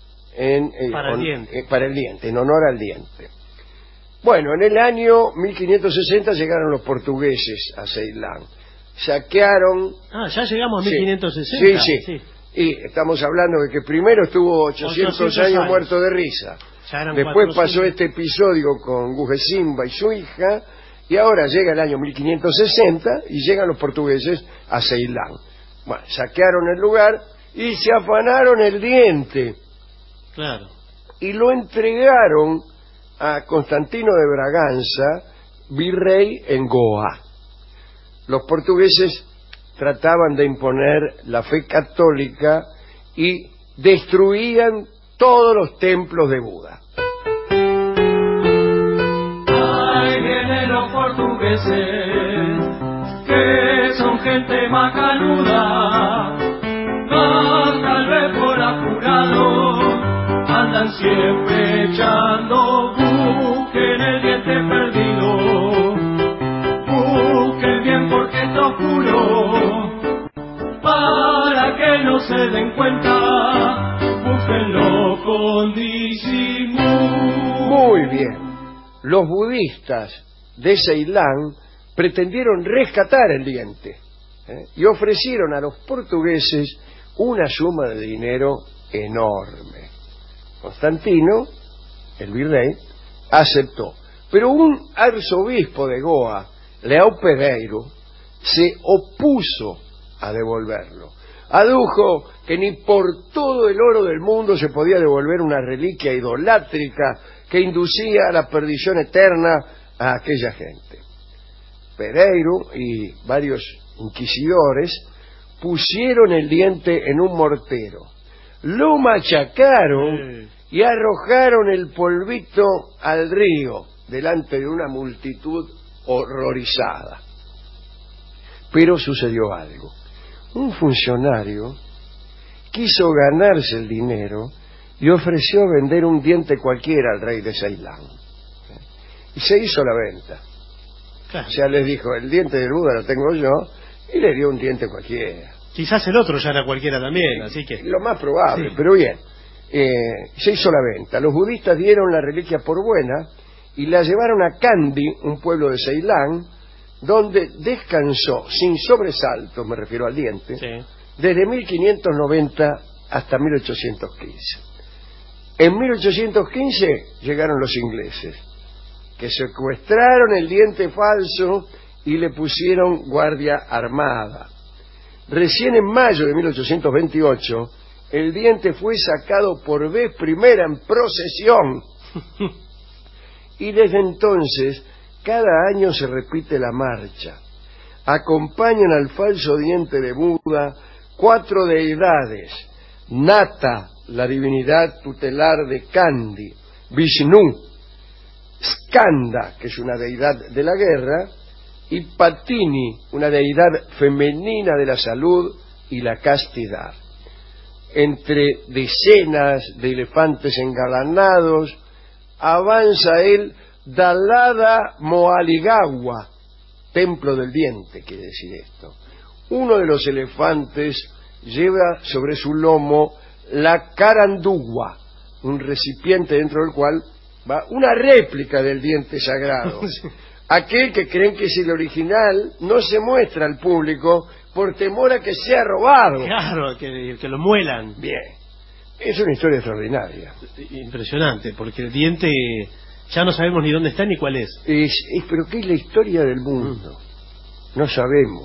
para el diente, en honor al diente. Bueno, en el año 1560 llegaron los portugueses a Ceilán. Saquearon... ya llegamos a 1560. Sí. Y estamos hablando de que primero estuvo 800 años muerto de risa. Después pasó este episodio con Gujesimba y su hija, y ahora llega el año 1560 y llegan los portugueses a Ceilán. Bueno, saquearon el lugar y se afanaron el diente. Claro. Y lo entregaron a Constantino de Braganza, virrey en Goa. Los portugueses trataban de imponer la fe católica y destruían todos los templos de Buda. Ahí vienen los portugueses, que son gente macanuda, van tal vez por apurado, andan siempre echando, busquen el diente perdido, busquen bien porque está oscuro, para que no se den cuenta, búsquenlo con disimulo. Muy bien. Los budistas de Ceilán pretendieron rescatar el diente y ofrecieron a los portugueses una suma de dinero enorme. Constantino, el virrey, aceptó, pero un arzobispo de Goa, Leão Pereiro, se opuso a devolverlo. Adujo que ni por todo el oro del mundo se podía devolver una reliquia idolátrica que inducía a la perdición eterna a aquella gente. Pereiro y varios inquisidores pusieron el diente en un mortero, lo machacaron y arrojaron el polvito al río delante de una multitud horrorizada. Pero sucedió algo. Un funcionario quiso ganarse el dinero y ofreció vender un diente cualquiera al rey de Ceilán. Y se hizo la venta. Claro. O sea, les dijo, el diente del Buda lo tengo yo, y le dio un diente cualquiera. Quizás el otro ya era cualquiera también, así que... Lo más probable, sí. Pero bien, se hizo la venta. Los budistas dieron la reliquia por buena y la llevaron a Kandy, un pueblo de Ceilán, donde descansó sin sobresaltos, me refiero al diente, sí, desde 1590 hasta 1815. En 1815 llegaron los ingleses, que secuestraron el diente falso y le pusieron guardia armada. Recién en mayo de 1828, el diente fue sacado por vez primera en procesión. Y desde entonces, cada año se repite la marcha. Acompañan al falso diente de Buda 4 deidades: Nata, la divinidad tutelar de Kandy; Vishnu; Skanda, que es una deidad de la guerra; y Patini, una deidad femenina de la salud y la castidad. Entre decenas de elefantes engalanados avanza el Dalada Moaligawa, templo del diente, quiere decir esto. Uno de los elefantes lleva sobre su lomo la carandúa, un recipiente dentro del cual va una réplica del diente sagrado. Aquel que creen que es el original no se muestra al público por temor a que sea robado. Claro, que lo muelan. Bien, es una historia extraordinaria. Impresionante, porque el diente ya no sabemos ni dónde está ni cuál es. Pero ¿qué es la historia del mundo? No sabemos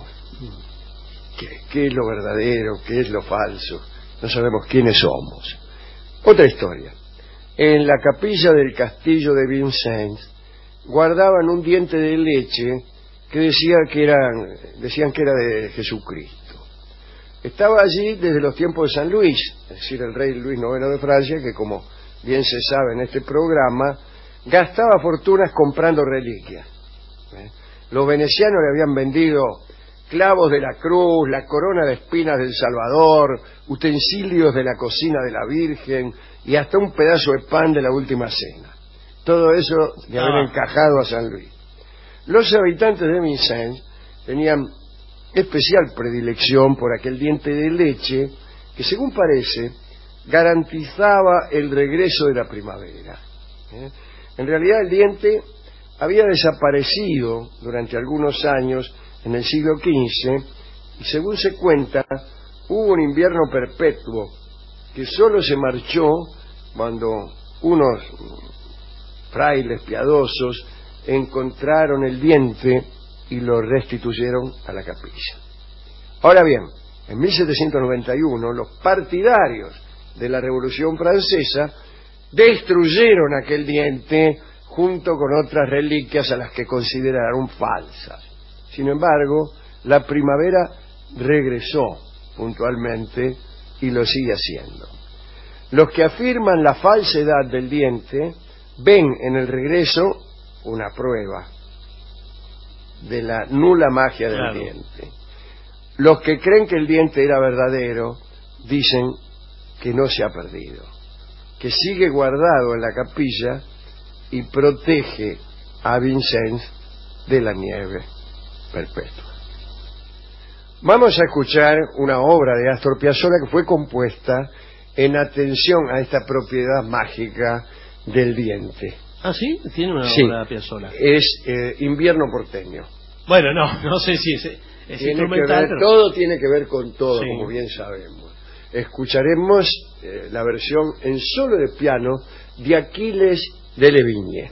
qué es lo verdadero, qué es lo falso. No sabemos quiénes somos. Otra historia. En la capilla del castillo de Vincennes guardaban un diente de leche que decían que era de Jesucristo. Estaba allí desde los tiempos de San Luis, es decir, el rey Luis IX de Francia, que como bien se sabe en este programa, gastaba fortunas comprando reliquias. Los venecianos le habían vendido clavos de la cruz, la corona de espinas del Salvador, utensilios de la cocina de la Virgen y hasta un pedazo de pan de la Última Cena. Todo eso de haber encajado a San Luis. Los habitantes de Vincennes tenían especial predilección por aquel diente de leche que, según parece, garantizaba el regreso de la primavera. En realidad el diente había desaparecido durante algunos años en el siglo XV y, según se cuenta, hubo un invierno perpetuo que solo se marchó cuando unos frailes piadosos encontraron el diente y lo restituyeron a la capilla. Ahora bien, en 1791 los partidarios de la Revolución Francesa destruyeron aquel diente junto con otras reliquias a las que consideraron falsas. Sin embargo, la primavera regresó puntualmente y lo sigue haciendo. Los que afirman la falsedad del diente ven en el regreso una prueba de la nula magia del diente. Los que creen que el diente era verdadero dicen que no se ha perdido, que sigue guardado en la capilla y protege a Vincennes de la nieve perpetua. Vamos a escuchar una obra de Astor Piazzolla que fue compuesta en atención a esta propiedad mágica del diente. ¿Ah, sí? ¿Tiene una obra de Piazzolla? Es Invierno porteño. Bueno, no sé si es instrumental, pero... Todo tiene que ver con todo, sí, como bien sabemos. Escucharemos la versión en solo de piano de Aquiles de Levigne.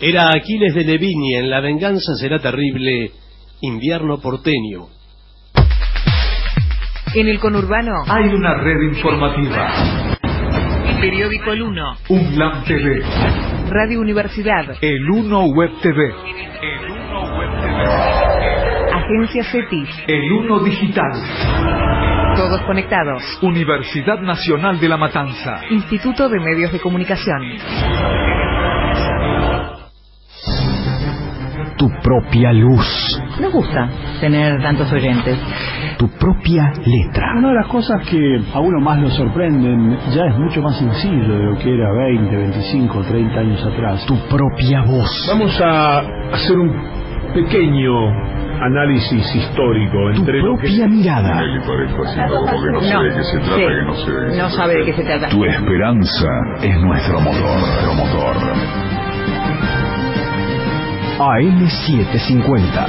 Era Aquiles de Levini en La venganza será terrible, invierno porteño. En el conurbano hay una red informativa. Periódico El Uno, UNLAM TV, Radio Universidad, El Uno Web TV, Agencia CETIS, El Uno Digital. Todos conectados. Universidad Nacional de La Matanza. Instituto de Medios de Comunicación. Tu propia luz. Nos gusta tener tantos oyentes. Tu propia letra. Una de las cosas que a uno más lo sorprenden ya es mucho más sencillo de lo que era 20, 25, 30 años atrás. Tu propia voz. Vamos a hacer un pequeño análisis histórico entre tu propia mirada. No sabe de qué se trata. Tu esperanza es nuestro motor. AM750.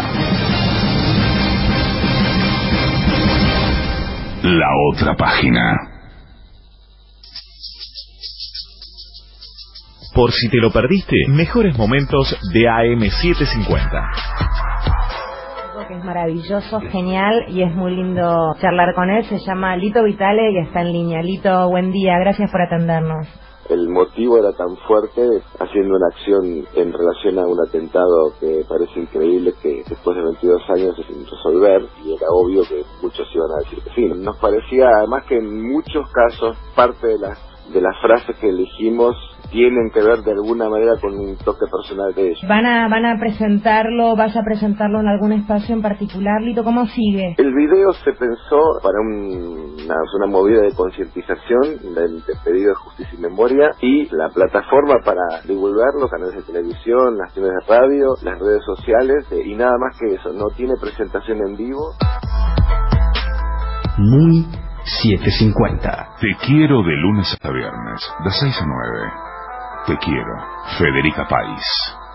La otra página. Por si te lo perdiste, mejores momentos de AM750. Que es maravilloso, genial, y es muy lindo charlar con él. Se llama Lito Vitale y está en línea. Lito, buen día, gracias por atendernos. El motivo era tan fuerte, haciendo una acción en relación a un atentado que parece increíble que después de 22 años es sin resolver, y era obvio que muchos iban a decir que sí. Nos parecía además que en muchos casos parte de las frases que elegimos tienen que ver de alguna manera con un toque personal de ellos. ¿Van a presentarlo, vas a presentarlo en algún espacio en particular, Lito? ¿Cómo sigue? El video se pensó para una movida de concientización del pedido de justicia y memoria, y la plataforma para divulgarlo, canales de televisión, las estaciones de radio, las redes sociales, y nada más que eso. No tiene presentación en vivo. Muy 750. Te quiero de lunes a viernes, de 6 a 9. Te quiero, Federica País.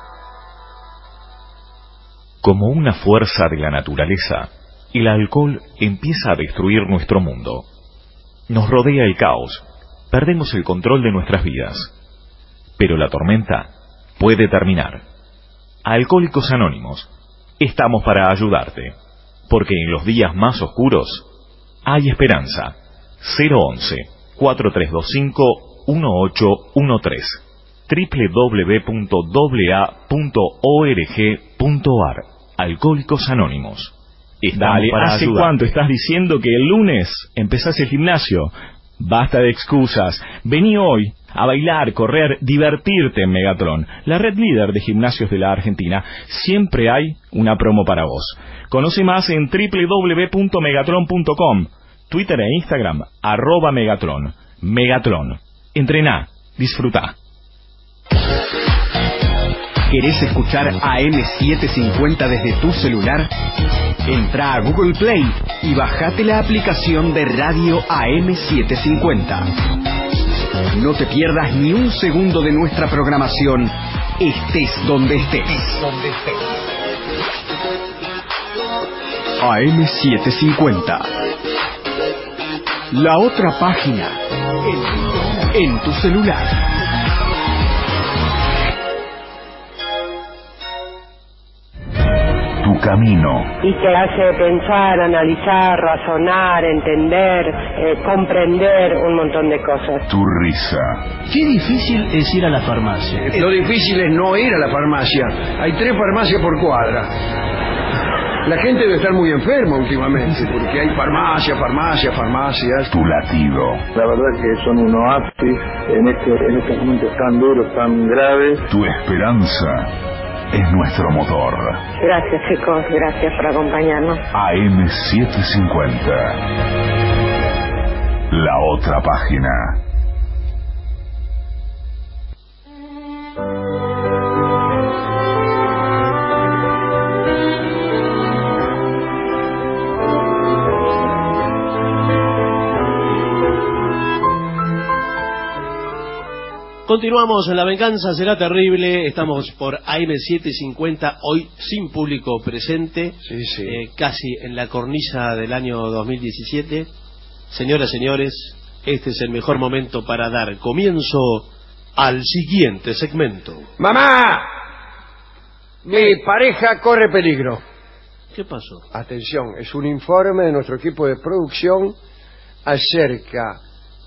Como una fuerza de la naturaleza, el alcohol empieza a destruir nuestro mundo. Nos rodea el caos, perdemos el control de nuestras vidas. Pero la tormenta puede terminar. Alcohólicos Anónimos, estamos para ayudarte, porque en los días más oscuros hay esperanza. 011-4325-1813 www.aa.org.ar. Alcohólicos Anónimos. Dale, ¿hace cuánto estás diciendo que el lunes empezás el gimnasio? Basta de excusas. Vení hoy a bailar, correr, divertirte en Megatron, la red líder de gimnasios de la Argentina. Siempre hay una promo para vos. Conoce más en www.megatron.com, Twitter e Instagram, @Megatron. Megatron. Entrená, disfrutá. ¿Querés escuchar AM750 desde tu celular? Entrá a Google Play y bajate la aplicación de radio AM750. No te pierdas ni un segundo de nuestra programación, estés donde estés. AM750. La otra página en tu celular. Tu camino. Y te hace pensar, analizar, razonar, entender, comprender un montón de cosas. Tu risa. Qué difícil es ir a la farmacia. Lo difícil es no ir a la farmacia. Hay 3 farmacias por cuadra. La gente debe estar muy enferma últimamente, porque hay farmacias. Tu latido. La verdad es que son un oasis en estos momentos tan duros, tan graves. Tu esperanza es nuestro motor. Gracias, chicos, gracias por acompañarnos. AM750. La otra página. Continuamos en La venganza será terrible. Estamos por AM750, hoy sin público presente, casi en la cornisa del año 2017. Señoras, señores, este es el mejor momento para dar comienzo al siguiente segmento. ¡Mamá! Mi pareja corre peligro. ¿Qué pasó? Atención, es un informe de nuestro equipo de producción acerca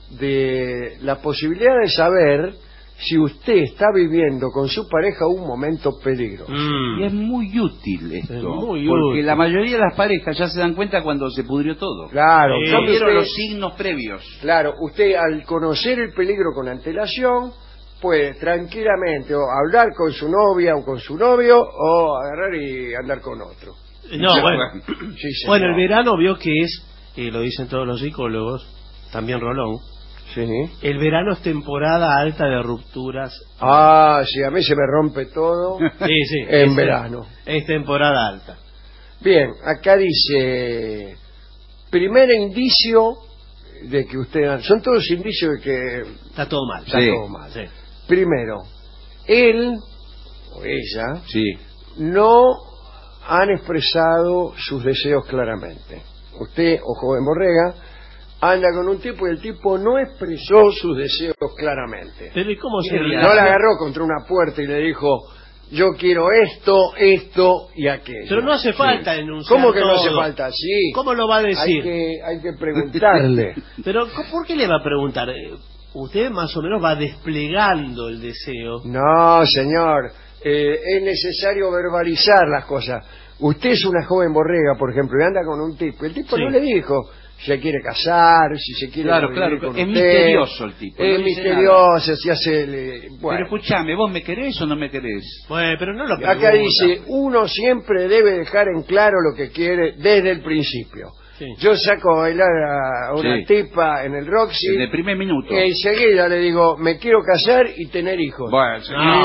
de la posibilidad de saber si usted está viviendo con su pareja un momento peligroso. Y es muy útil esto, porque la mayoría de las parejas ya se dan cuenta cuando se pudrió todo. Claro, vieron los signos previos. Claro, usted al conocer el peligro con antelación puede tranquilamente o hablar con su novia o con su novio o agarrar y andar con otro. No, bueno. Sí, bueno, el verano vio que es, lo dicen todos los psicólogos, también Rolón. Sí. El verano es temporada alta de rupturas. Ah, sí, a mí se me rompe todo en verano. Es temporada alta. Bien, acá dice, primer indicio de que usted... Son todos indicios de que... Está todo mal. Está todo mal. Sí. Primero, él o ella no han expresado sus deseos claramente. Usted, o joven Borrega, anda con un tipo y el tipo no expresó sus deseos claramente. Pero ¿y cómo sería? No la agarró contra una puerta y le dijo, yo quiero esto, esto y aquello. Pero no hace falta enunciar. ¿Cómo que todo? no hace falta? Sí. ¿Cómo lo va a decir? Hay que preguntarle. Pero ¿por qué le va a preguntar? Usted más o menos va desplegando el deseo. No, señor. Es necesario verbalizar las cosas. Usted es una joven Borrega, por ejemplo, y anda con un tipo. El tipo no le dijo si se quiere casar, si se quiere vivir con es usted. Misterioso el tipo. Es no misterioso, se hace... Bueno. Pero escúchame, ¿vos me querés o no me querés? Bueno, pero no lo pregunta. Acá dice, uno siempre debe dejar en claro lo que quiere desde el principio. Sí. Yo saco a bailar a una tipa en el Roxy. En el primer minuto. Y enseguida le digo, me quiero casar y tener hijos. Bueno,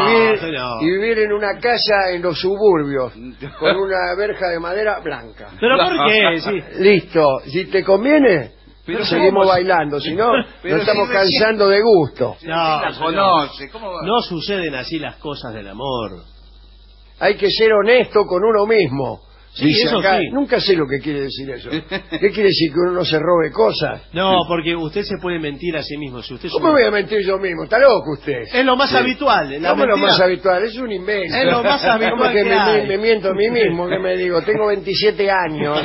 y vivir en una casa en los suburbios, con una verja de madera blanca. ¿Pero por qué? Sí. Listo. Si te conviene, pero seguimos bailando. Si no, nos estamos cansando de gusto. No suceden así las cosas del amor. Hay que ser honesto con uno mismo. Sí, eso acá, sí. Nunca sé lo que quiere decir eso. ¿Qué quiere decir? ¿Que uno no se robe cosas? No, porque usted se puede mentir a sí mismo. Si usted ¿Cómo me voy a mentir yo mismo? ¿Está loco usted? Es lo más habitual. ¿Cómo es lo más habitual? Es un invento. Es lo más habitual. ¿Cómo que me miento a mí mismo? ¿Qué me digo? Tengo 27 años.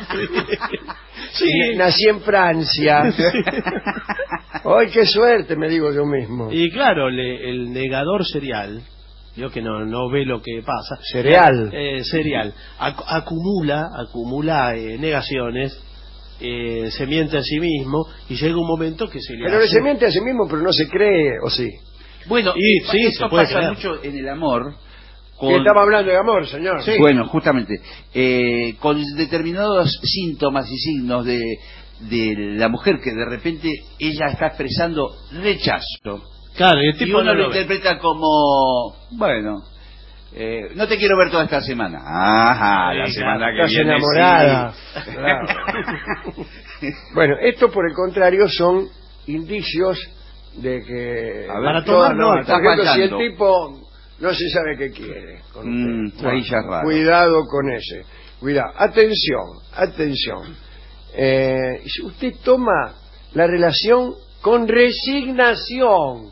Nací en Francia. ¡Ay, qué suerte! Me digo yo mismo. Y claro, el negador serial... Yo que no ve lo que pasa. Serial. Acumula negaciones, se miente a sí mismo y llega un momento que se le Pero se miente a sí mismo, pero no se cree, ¿o sí? Bueno, sí, esto pasa mucho en el amor. Estamos hablando de amor, señor. Sí. Bueno, justamente, con determinados síntomas y signos de la mujer que de repente ella está expresando rechazo. Claro, y el tipo uno lo interpreta como, bueno, no te quiero ver toda esta semana. Ajá, la semana que viene. Estás enamorada. Sí. Claro. Bueno, esto por el contrario son indicios de que... para tomar nota. Por ejemplo, si el tipo no se sabe qué quiere. Ahí ya es raro. Cuidado con ese. Cuidado. Atención. Si usted toma la relación con resignación.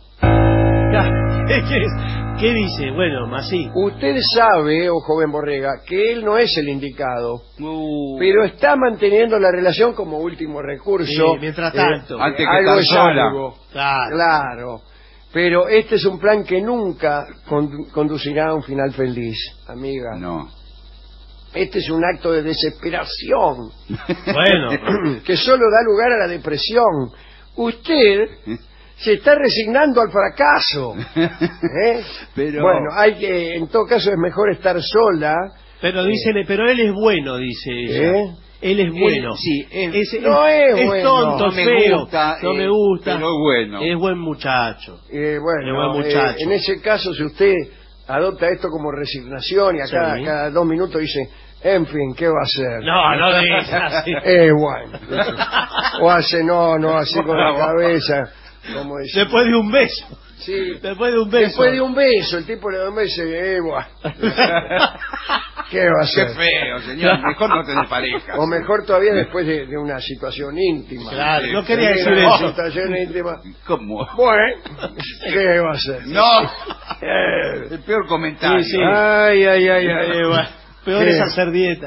¿Qué dice? Bueno, así. Usted sabe, joven Borrega, que él no es el indicado, pero está manteniendo la relación como último recurso. Sí, mientras tanto. Antes que algo es algo. Claro. Pero este es un plan que nunca conducirá a un final feliz, amiga. No. Este es un acto de desesperación. Bueno. Que solo da lugar a la depresión. Usted se está resignando al fracaso. Pero... Bueno, en todo caso es mejor estar sola. Pero pero él es bueno, dice ella. Él es bueno. Sí, es bueno. Tonto, no me feo, gusta. No me gusta. Pero es bueno. Es buen muchacho. Bueno, es buen muchacho. En ese caso, si usted adopta esto como resignación y a cada 2 minutos dice... En fin, ¿qué va a hacer? No dice así. Bueno. O hace así con la cabeza. Como dice. Después de un beso. Sí. Después de un beso. Después de un beso, el tipo le da un beso y bueno. ¿Qué va a ser? Qué feo, señor. Mejor no tener pareja. O mejor todavía después de una situación íntima. Claro, no quería Una decir eso. situación íntima. ¿Cómo? Bueno, ¿qué va a ser? No. El peor comentario. Sí. Ay. Bueno, peor ¿Qué? es hacer dieta.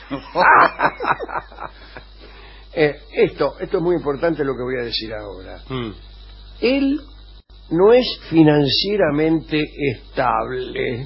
Esto es muy importante lo que voy a decir ahora. Él no es financieramente estable.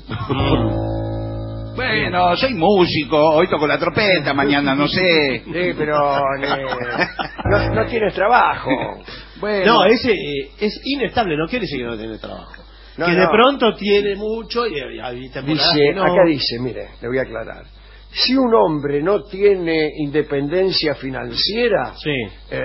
Bueno, soy músico, hoy toco la trompeta, mañana no sé. Sí, pero no tienes trabajo. Bueno. No, ese es inestable, no quiere decir que no tiene trabajo. No, que de pronto tiene mucho y hay temporadas dice, que no. Acá dice, mire, le voy a aclarar. Si un hombre no tiene independencia financiera, sí.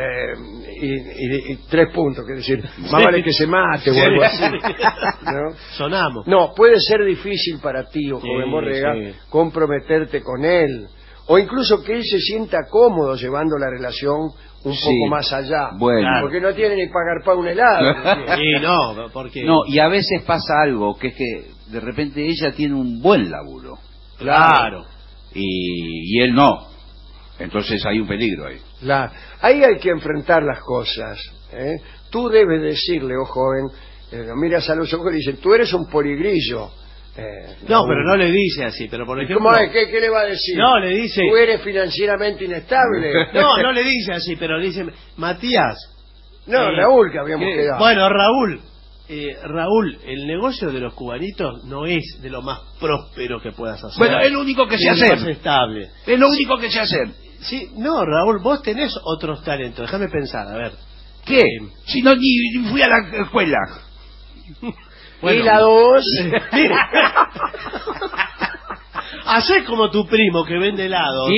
Y 3 puntos, que decir, más vale que se mate o algo así. ¿No? Sonamos. No, puede ser difícil para ti, o joven Borrega, comprometerte con él, o incluso que él se sienta cómodo llevando la relación un poco más allá. Bueno. Porque no tiene ni pagar para un helado. porque... No, y a veces pasa algo, que es que de repente ella tiene un buen laburo. Claro. Y él no. Entonces hay un peligro ahí. Ahí hay que enfrentar las cosas. Tú debes decirle, joven, lo miras a los ojos y le dices, tú eres un poligrillo. No, pero no le dice así. Pero por ejemplo, ¿cómo es? ¿Qué le va a decir? No, le dice... ¿Tú eres financieramente inestable? No le dice así, pero le dice, Matías. No, Raúl, que habíamos quedado. Bueno, Raúl, el negocio de los cubanitos no es de lo más próspero que puedas hacer. Bueno, es lo único que sé hacer. Es más estable. Es lo único que sé hacer. Sí, no, Raúl, vos tenés otros talentos. Déjame pensar, a ver. ¿Qué? Si no, ni fui a la escuela. Bueno, y la 2. Hacés como tu primo que vende helado.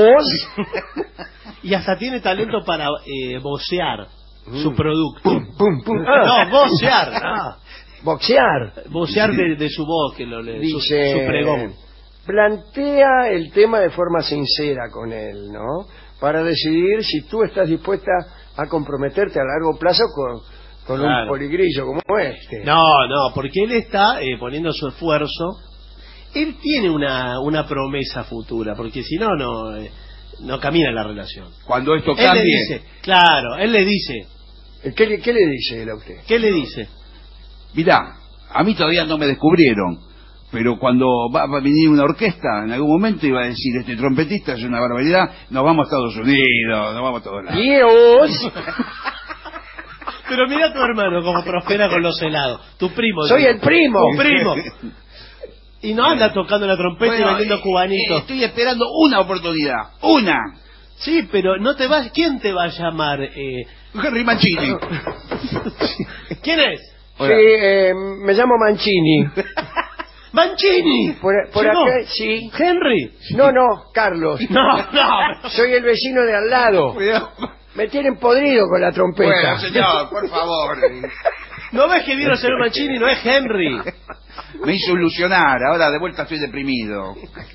Y hasta tiene talento para vocear su producto. No, vocear. Vocear de su voz, que dice, su pregón. Plantea el tema de forma sincera con él, ¿no? Para decidir si tú estás dispuesta a comprometerte a largo plazo con un poligrillo como este. No, porque él está poniendo su esfuerzo. Él tiene una promesa futura, porque si no, no camina la relación. Cuando esto cambie... Él le dice... ¿Qué le dice él a usted? ¿Qué le dice? Mirá, a mí todavía no me descubrieron, pero cuando va a venir una orquesta, en algún momento iba a decir, este trompetista es una barbaridad, nos vamos a Estados Unidos, nos vamos a todos lados. ¡Dios! Pero mira a tu hermano como prospera con los helados. Tu primo. Soy el primo. Tu primo. Y no anda tocando la trompeta y vendiendo cubanitos. Estoy esperando una oportunidad. ¡Una! Sí, pero no te vas. ¿Quién te va a llamar? Henry Mancini. ¿Quién es? Sí, me llamo Mancini. ¡Mancini! Por acá, sí. ¿Henry? No, Carlos. No. Soy el vecino de al lado. Me tienen podrido con la trompeta. Bueno, señor, por favor. ¿No ves que vino el señor Mancini? No es Henry. Me hizo ilusionar, ahora de vuelta estoy deprimido.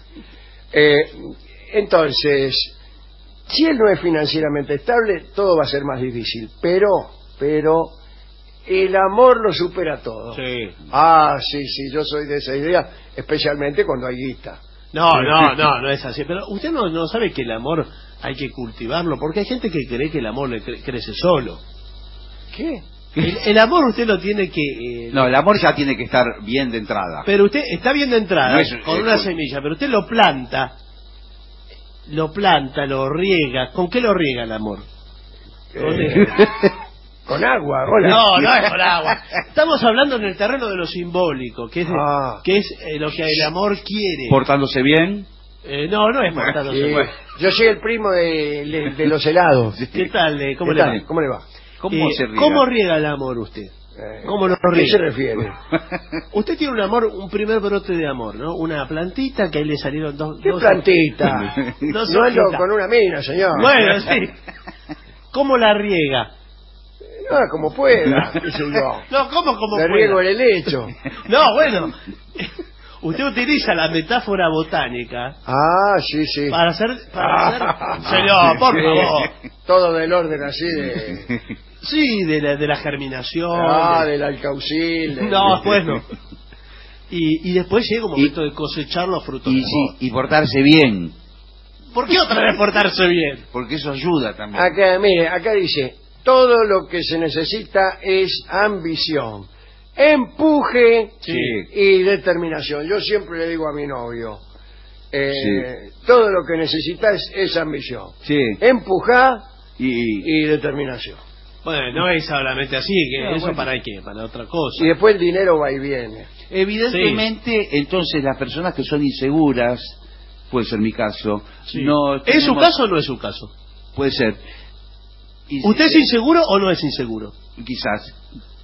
Entonces, si él no es financieramente estable, todo va a ser más difícil. Pero el amor lo supera todo. Sí. Sí, yo soy de esa idea, especialmente cuando hay guita. No es así. Pero usted no sabe que el amor hay que cultivarlo, porque hay gente que cree que el amor le crece solo. ¿Qué? El amor usted lo tiene que... No, el amor ya tiene que estar bien de entrada. Pero usted está bien de entrada, con una semilla, pero usted lo planta, lo riega. ¿Con qué lo riega el amor? Con agua, hola. No es con agua. Estamos hablando en el terreno de lo simbólico, que es lo que el amor quiere. ¿Portándose bien? No es portándose bien. Yo soy el primo de los helados. ¿Qué tal? ¿Cómo le va? ¿Cómo riega el amor usted? ¿Cómo lo riega? ¿A qué se refiere? Usted tiene un primer brote de amor, ¿no? Una plantita que ahí le salieron dos... ¿Qué plantita? No ando con una mina, señor. Bueno, sí. ¿Cómo la riega? No, como pueda, qué sé yo. No, ¿cómo le riego el helecho. No, bueno... Usted utiliza la metáfora botánica. Sí. Para hacer... Señor, por favor. Todo del orden así de... Sí, de la germinación. Del alcaucil. No, bueno. Y después llega un momento de cosechar los frutos. Y portarse bien. ¿Por qué otra vez portarse bien? Porque eso ayuda también. Acá, mire, acá dice, todo lo que se necesita es ambición, empuje y determinación. Yo siempre le digo a mi novio, todo lo que necesitas es ambición, empujá y determinación. Bueno, no es solamente así, que eso para qué, para otra cosa. Y después el dinero va y viene. Evidentemente, entonces las personas que son inseguras, puede ser mi caso, no tenemos... ¿Es su caso o no es su caso? Puede ser. ¿Usted es inseguro o no es inseguro? Quizás.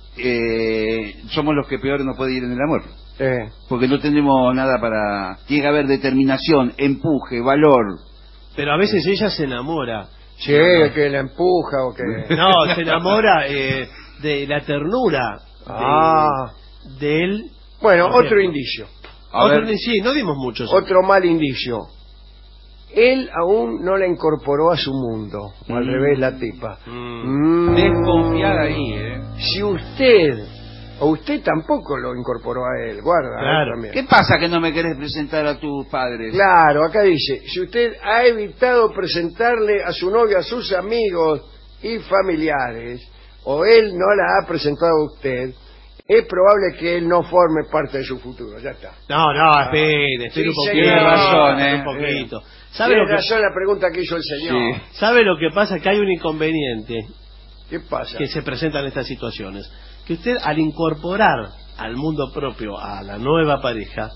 Somos los que peor nos puede ir en el amor. Porque no tenemos nada para... Tiene que haber determinación, empuje, valor. Pero a veces ella se enamora. Sí, que la empuja o que... No, se enamora de la ternura de él. Bueno, otro indicio. Sí, no dimos muchos. Otro mal indicio. Él aún no la incorporó a su mundo. O al revés la tipa. Desconfiar ahí, Si usted... O usted tampoco lo incorporó a él, guarda. Claro. También. ¿Qué pasa que no me querés presentar a tus padres? Claro, acá dice, si usted ha evitado presentarle a su novio a sus amigos y familiares, o él no la ha presentado a usted, es probable que él no forme parte de su futuro. Ya está. No, espere un poquito. Tiene razón, un poquito. Tiene razón la pregunta que hizo el señor. Sí. ¿Sabe lo que pasa? Que hay un inconveniente. ¿Qué pasa? Que se presentan estas situaciones. Que usted, al incorporar al mundo propio a la nueva pareja,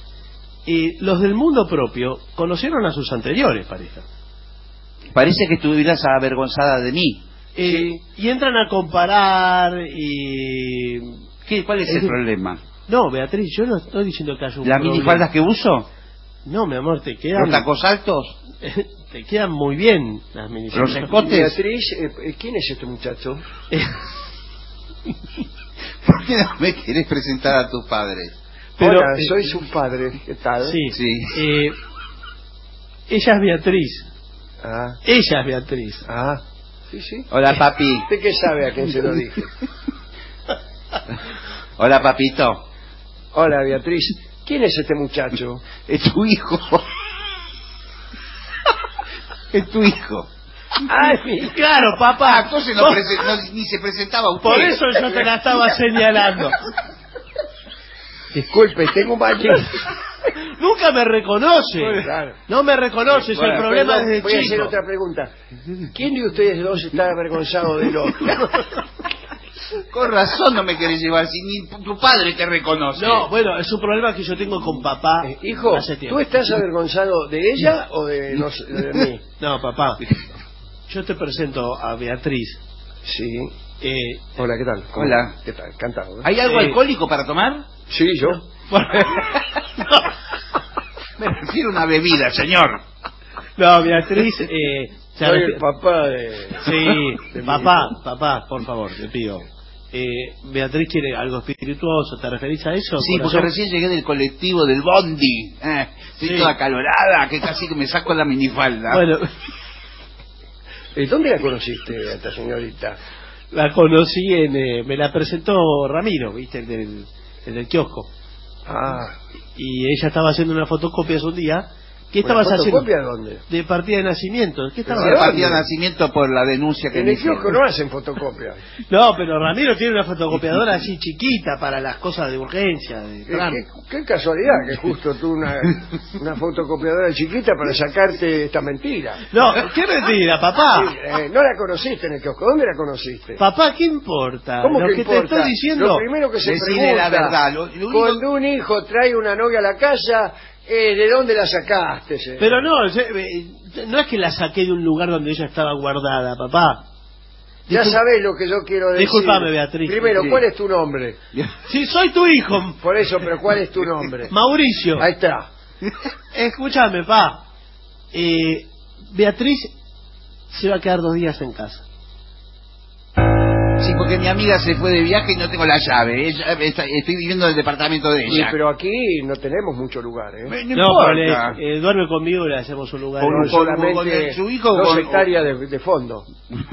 los del mundo propio conocieron a sus anteriores parejas. Parece que estuvieras avergonzada de mí. Y entran a comparar y... ¿Cuál es el problema? No, Beatriz, yo no estoy diciendo que haya un ¿Las problema. minifaldas que uso? No, mi amor, te quedan... ¿Los tacos altos? Te quedan muy bien las minifaldas. ¿Los escotes? Beatriz, ¿quién es este muchacho? ¿Por qué no me querés presentar a tus padres? Pero hola, soy su padre. ¿Qué tal? Sí. Ella es Beatriz. Ella es Beatriz. Sí. Hola, papi. ¿Usted qué sabe a quién se lo dije? Hola, papito. Hola, Beatriz. ¿Quién es este muchacho? Es tu hijo. Es tu hijo. Claro, papá. Entonces ni se presentaba usted. Por eso yo te la estaba señalando. Disculpe, tengo un baño. Nunca me reconoce. Claro. No me reconoce, es el problema desde chico. Voy a hacer otra pregunta. ¿Quién de ustedes dos está avergonzado del otro? Con razón no me querés llevar, si ni tu padre te reconoce. No, bueno, es un problema que yo tengo con papá. Hijo, ¿tú estás avergonzado de ella o de mí? No, papá. Yo te presento a Beatriz. Sí. Hola, ¿qué tal? Hola. ¿Qué tal? Encantado. ¿Hay algo alcohólico para tomar? Sí, yo. Me refiero a una bebida, señor. No, Beatriz... soy el papá de... Sí, papá, por favor, te pido. Beatriz quiere algo espirituoso, ¿te referís a eso? Sí, porque recién llegué del colectivo del Bondi. Estoy toda acalorada, que casi que me saco la minifalda. Bueno... ¿Dónde la conociste a esta señorita? La conocí me la presentó Ramiro, ¿viste? El del kiosco. Y ella estaba haciendo una fotocopia un día. ¿Qué estabas haciendo? ¿Fotocopia dónde? De partida de nacimiento. ¿Qué estabas haciendo? De partida de nacimiento por la denuncia que en el kiosco no hacen fotocopia. No, pero Ramiro tiene una fotocopiadora así chiquita para las cosas de urgencia. ¿Qué casualidad que justo tú una fotocopiadora chiquita para sacarte esta mentira. No, ¿qué mentira, papá? Sí, no la conociste en el kiosco. ¿Dónde la conociste? Papá, ¿qué importa? ¿Cómo lo que importa? Te estoy diciendo, lo primero que se pregunta, la verdad. Cuando un hijo trae una novia a la casa... ¿de dónde la sacaste? Pero no es que la saqué de un lugar donde ella estaba guardada, papá. Ya sabés lo que yo quiero decir. Disculpame, Beatriz. Primero, ¿cuál es tu nombre? Sí, soy tu hijo. Por eso, pero ¿cuál es tu nombre? Mauricio. Ahí está. Escúchame, pa. Beatriz se va a quedar 2 días en casa. Sí, porque mi amiga se fue de viaje y no tengo la llave. Estoy viviendo en el departamento de ella. Sí, pero aquí no tenemos mucho lugar, ¿eh? No, pero duerme conmigo y le hacemos un lugar. Solamente su hijo, 2 hectáreas de fondo.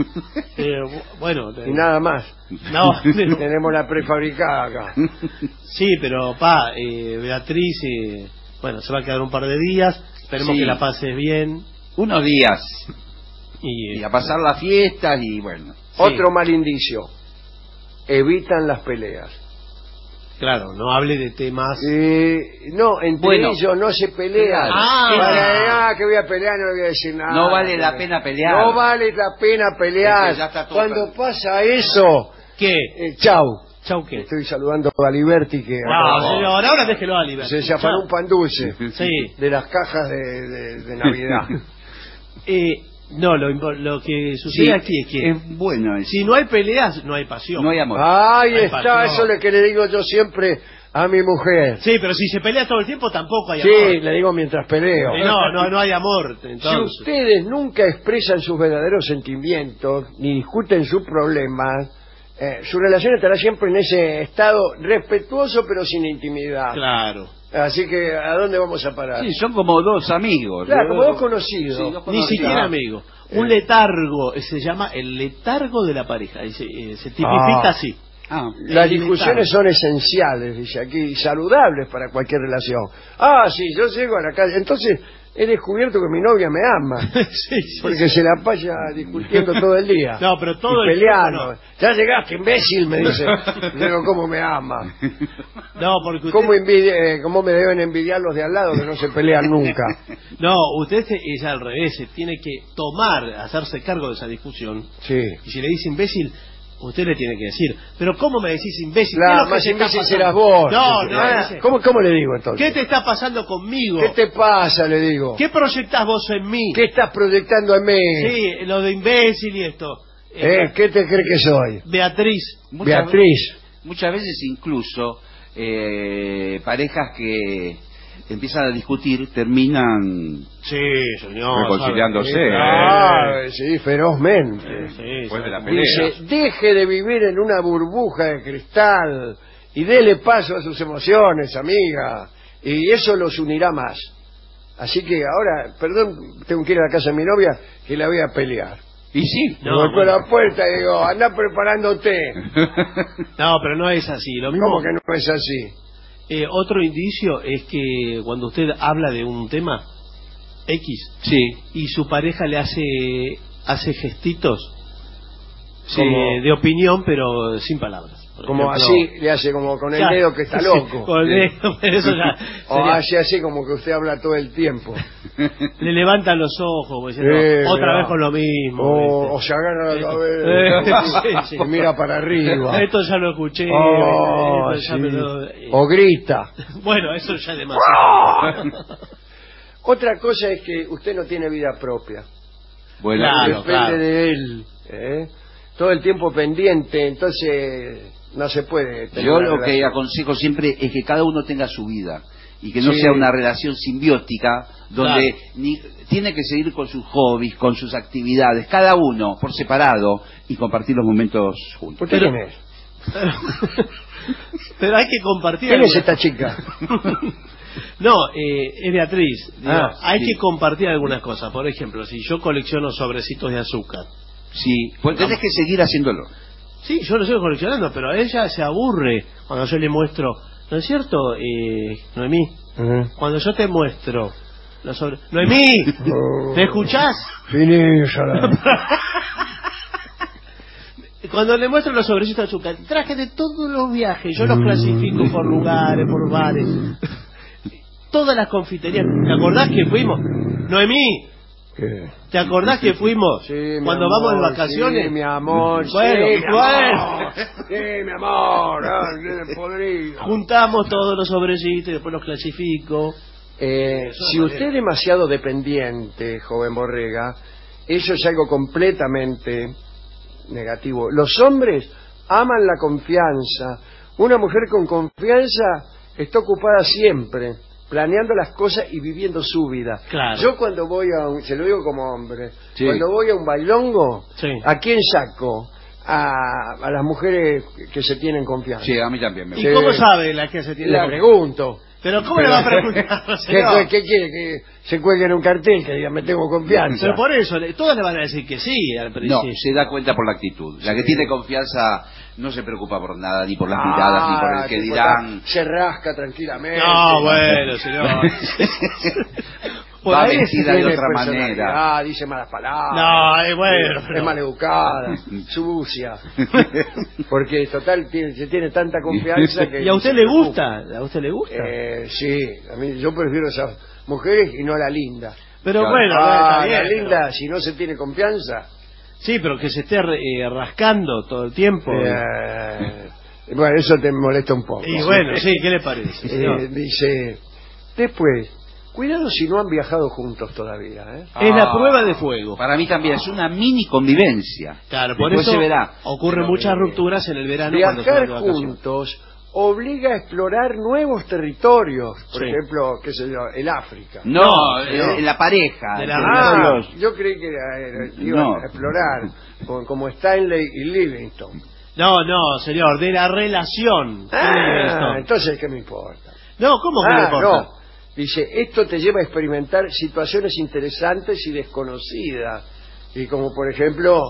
Bueno. Y nada más. No. Tenemos la prefabricada acá. Sí, pero Beatriz, bueno, se va a quedar un par de días. Esperemos que la pases bien. Unos días. Y a pasar las fiestas y bueno. Otro mal indicio. Evitan las peleas. Claro, no hable de temas. No, entre ellos no se pelean. Que voy a pelear, no voy a decir nada. No vale la pena pelear. No vale la pena pelear. Cuando pasa eso, ¿qué? Chau. ¿Chau qué? Estoy saludando a Liberty que... No, señor, ahora déjelo a Liberty. Se afanó un pan dulce. Sí. De las cajas de Navidad. No, lo que sucede aquí es que si no hay peleas, no hay pasión. No hay amor. Ahí está, eso es lo que le digo yo siempre a mi mujer. Sí, pero si se pelea todo el tiempo tampoco hay amor. Sí, le digo mientras peleo. No hay amor. Entonces. Si ustedes nunca expresan sus verdaderos sentimientos, ni discuten sus problemas, su relación estará siempre en ese estado respetuoso pero sin intimidad. Claro. Así que, ¿a dónde vamos a parar? Sí, son como dos amigos. Claro, como dos conocidos. Sí, ni siquiera amigos. Un letargo, se llama el letargo de la pareja. Se tipifica así. Las discusiones son esenciales, dice aquí, y saludables para cualquier relación. Sí, yo llego a la calle. Entonces, he descubierto que mi novia me ama. Porque se la pasa discutiendo todo el día. No, pero todo el peleando. Ya llegaste, imbécil, me dice. Digo, ¿cómo me ama? No, porque usted... ¿Cómo me deben envidiar los de al lado que no se pelean nunca? No, usted es al revés. Tiene que hacerse cargo de esa discusión. Sí. Y si le dice imbécil, usted le tiene que decir, pero ¿cómo me decís imbécil? Claro, más imbécil serás vos. No. ¿Cómo le digo entonces? ¿Qué te está pasando conmigo? ¿Qué te pasa, le digo? ¿Qué proyectás vos en mí? ¿Qué estás proyectando en mí? Sí, lo de imbécil y esto. ¿Qué te crees que soy? Beatriz. Muchas veces incluso parejas que empiezan a discutir terminan reconciliándose. Sí, ferozmente. Después de la pelea. Dice, deje de vivir en una burbuja de cristal y dele paso a sus emociones, amiga, y eso los unirá más. Así que ahora, perdón, tengo que ir a la casa de mi novia que la voy a pelear. Y sí. Golpeo la puerta y digo, anda preparándote. No, pero no es así. Lo mismo... ¿Cómo que no es así? Otro indicio es que cuando usted habla de un tema X y su pareja le hace gestitos de opinión pero sin palabras. Como así, le hace como con el dedo que está loco. Con el dedo, eso ya o hace así como que usted habla todo el tiempo. Le levantan los ojos, diciendo, otra vez con lo mismo. O se agarra la cabeza y mira para arriba. Esto ya lo escuché. O grita. Bueno, eso ya es demasiado. Otra cosa es que usted no tiene vida propia. Bueno, depende de él. Todo el tiempo pendiente, entonces... No se puede tener. Yo lo que aconsejo siempre es que cada uno tenga su vida y que no sea una relación simbiótica donde tiene que seguir con sus hobbies, con sus actividades, cada uno por separado y compartir los momentos juntos. ¿Usted quién es? Pero hay que compartir. ¿Quién es esta chica? No, es Beatriz. Hay que compartir algunas cosas. Por ejemplo, si yo colecciono sobrecitos de azúcar. Sí, pues tenés que seguir haciéndolo. Sí, yo lo sigo coleccionando, pero ella se aburre cuando yo le muestro. ¿No es cierto, Noemí? Cuando yo te muestro ¡Noemí! ¿Me escuchás? Cuando le muestro los sobrecitos de azúcar, traje de todos los viajes, yo los clasifico por lugares, por bares. Todas las confiterías. ¿Te acordás que fuimos? Noemí, ¿te acordás que fuimos cuando vamos de vacaciones? Sí, mi amor. Bueno. Sí, mi amor. Podrido. Juntamos todos los sobrecitos y después los clasifico. Si usted es demasiado dependiente, joven Borrega, eso es algo completamente negativo. Los hombres aman la confianza. Una mujer con confianza está ocupada siempre, planeando las cosas y viviendo su vida. Claro. Yo cuando voy se lo digo como hombre, cuando voy a un bailongo, ¿a quién saco? a las mujeres que se tienen confianza. Sí, a mí también me gusta. ¿Y cómo sabe la que se tiene confianza? Le pregunto. Pero ¿cómo le va a preguntar? ¿Qué quiere? Que se cuelgue en un cartel que diga me tengo confianza. Pero por eso, todas le van a decir que sí al principio. No, se da cuenta por la actitud. La que tiene confianza no se preocupa por nada, ni por las miradas, ni por el que dirán. Se rasca tranquilamente. No, bueno, señor. Va vestida de otra manera. Dice malas palabras. No, bueno. Es maleducada, sucia. Porque total se tiene tanta confianza que... ¿Y a usted le gusta? ¿A usted le gusta? Sí, a mí yo prefiero esas mujeres y no la linda. Pero bueno, está bien, la linda, si no se tiene confianza... Sí, pero que se esté rascando todo el tiempo. Bueno, eso te molesta un poco. Y bueno, sí, ¿qué le parece? Dice, después... Cuidado si no han viajado juntos todavía, ¿eh? Es la prueba de fuego. Para mí también es una mini convivencia. Claro, por después eso se verá. Ocurren muchas rupturas en el verano. Viajar juntos obliga a explorar nuevos territorios. Por ejemplo, qué sé yo, el África. No, la pareja. Yo creí que iban a explorar como Stanley y Livingstone. No, señor, de la relación. Entonces, ¿qué me importa? No, ¿cómo que me importa? No. Dice, esto te lleva a experimentar situaciones interesantes y desconocidas. Y como por ejemplo,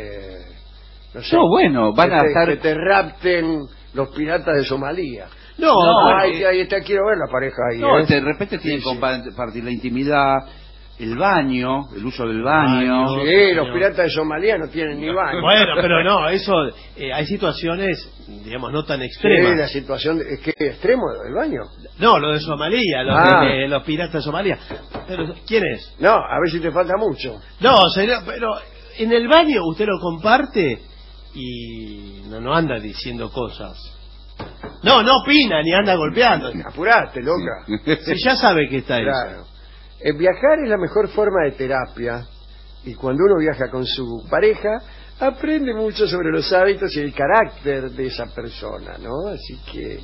no sé, van a estar... que te rapten los piratas de Somalia. Ahí quiero ver la pareja ahí. De repente tienen que compartir la intimidad, el baño, el uso del baño. Sí, los piratas de Somalia no tienen ni baño. Bueno, pero no, eso, hay situaciones, digamos, no tan extremas. Sí, la situación, ¿es que extremo el baño? No, lo de Somalia, los piratas de Somalia. Pero, ¿quién es? No, a ver si te falta mucho. No, señor, pero en el baño usted lo comparte y no anda diciendo cosas. No opina ni anda golpeando. Apurate, loca. Si ya sabe que está eso. Viajar es la mejor forma de terapia y cuando uno viaja con su pareja aprende mucho sobre los hábitos y el carácter de esa persona, ¿no? Así que...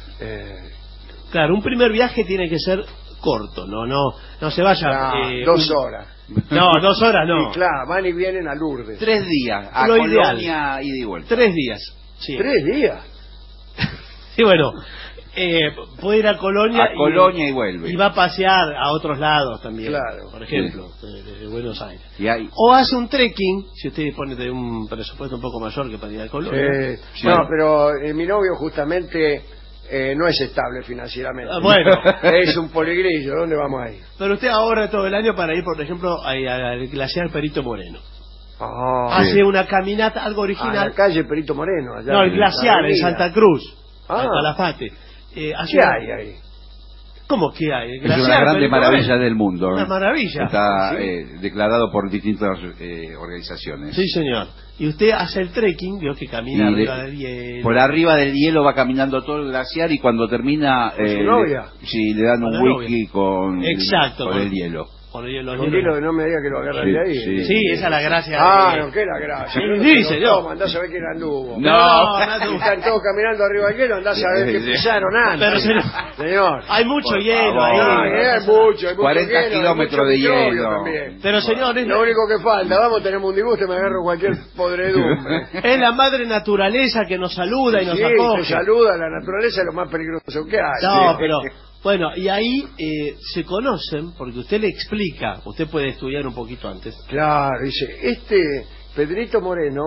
Claro, un primer viaje tiene que ser corto, no se vaya... 2 horas. No, 2 horas no. Sí, claro, van y vienen a Lourdes. 3 días, a Colonia ida y vuelta. 3 días, sí. 3 días. Sí, bueno... puede ir a Colonia y vuelve. Y va a pasear a otros lados también. Claro. Por ejemplo, desde Buenos Aires. O hace un trekking, si usted dispone de un presupuesto un poco mayor que para ir a Colonia. No, pero mi novio justamente no es estable financieramente. Bueno. Es un poligrillo, ¿dónde vamos a ir? Pero usted ahorra todo el año para ir, por ejemplo, al glaciar Perito Moreno. Hace una caminata, algo original. A la calle Perito Moreno. Allá no, el glaciar en Santa Cruz. Calafate. ¿Qué hay ahí? ¿Cómo que hay? Es una grande maravilla del mundo. Una maravilla. Está declarado por distintas organizaciones. Sí, señor. Y usted hace el trekking, vio que camina arriba del hielo. Por arriba del hielo va caminando todo el glaciar y cuando termina... ¿Su novia? Le dan un whisky con el hielo. Con el hielo. No me diga que lo agarran de ahí. Sí, esa es la gracia. No, ¿qué es la gracia? Sí, señor. Andás a ver quién anduvo. No. Están todos caminando arriba del hielo, andás a ver qué pisaron antes. Pero, señor. Hay mucho hielo ahí. Hay mucho 40 kilómetros de hielo. Pero, señor, lo único que falta, tenemos un dibujo y me agarro cualquier podredumbre. Es la madre naturaleza que nos saluda y nos acoge. Se saluda, la naturaleza es lo más peligroso que hay. No, pero... Bueno, y ahí se conocen, porque usted le explica, usted puede estudiar un poquito antes. Claro, dice, Pedrito Moreno...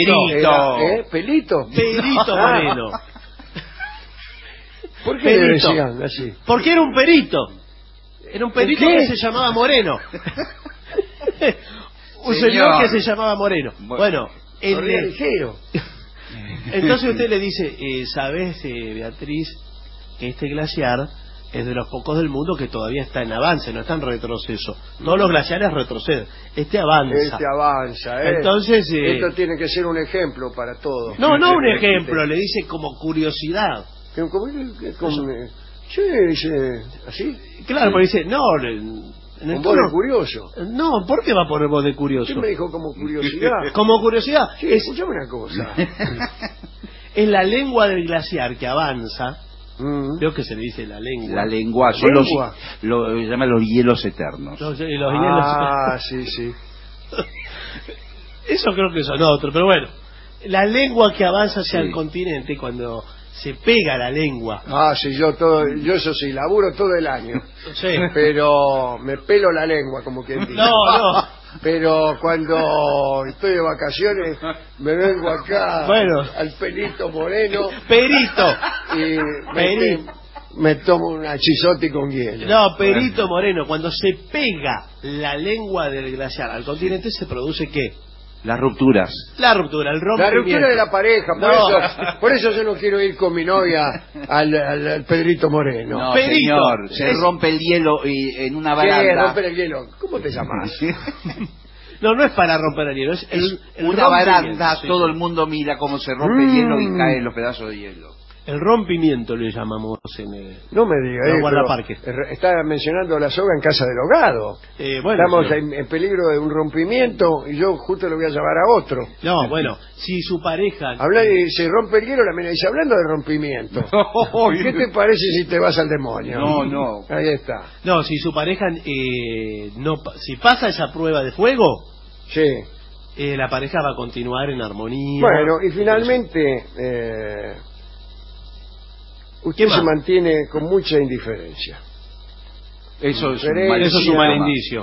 Pelito Moreno. ¿Por qué le decían así? Porque era un perito. Era un perito que se llamaba Moreno. Un señor que se llamaba Moreno. Bueno, ligero. Entonces usted le dice, ¿sabes, Beatriz, que este glaciar es de los pocos del mundo que todavía está en avance, no está en retroceso? Todos los glaciares retroceden, este avanza. Entonces esto tiene que ser un ejemplo para todos. No un ejemplo, le dice como curiosidad. ¿Así? Claro, porque dice, ¿Con voz de curioso? No, ¿por qué va a poner voz de curioso? ¿Usted me dijo como curiosidad? Como curiosidad. Sí, escuchame una cosa. Es la lengua del glaciar que avanza. Creo que se le dice la lengua. La lengua, son lo llaman los hielos eternos. Los hielos sí. Eso creo que son otros, pero bueno. La lengua que avanza hacia el continente cuando se pega la lengua. Ah, sí, yo eso sí, laburo todo el año. Sí. Pero me pelo la lengua, como quien dice. No. Pero cuando estoy de vacaciones me vengo acá al Perito Moreno. Perito. Y me tomo una chisote con hielo. No, Perito Moreno, cuando se pega la lengua del glaciar al continente se produce ¿qué? Las rupturas. La ruptura, el rompimiento. La ruptura de la pareja, por eso yo no quiero ir con mi novia al Pedrito Moreno. No, señor, se rompe el hielo en una baranda. ¿Qué? Romper el hielo. ¿Cómo te llamas? No es para romper el hielo, es una baranda, todo el mundo mira cómo se rompe el hielo y caen los pedazos de hielo. El rompimiento le llamamos en no me diga, guardaparques. Está mencionando la soga en casa del ahogado. Estamos en peligro de un rompimiento y yo justo lo voy a llevar a otro. No, bueno, si su pareja... Habla y se rompe el hielo, la mina dice, hablando de rompimiento, ¿qué te parece si te vas al demonio? No. Ahí está. No, si su pareja si pasa esa prueba de fuego, la pareja va a continuar en armonía. Bueno, y finalmente... usted se mantiene con mucha indiferencia. Eso es un mal indicio.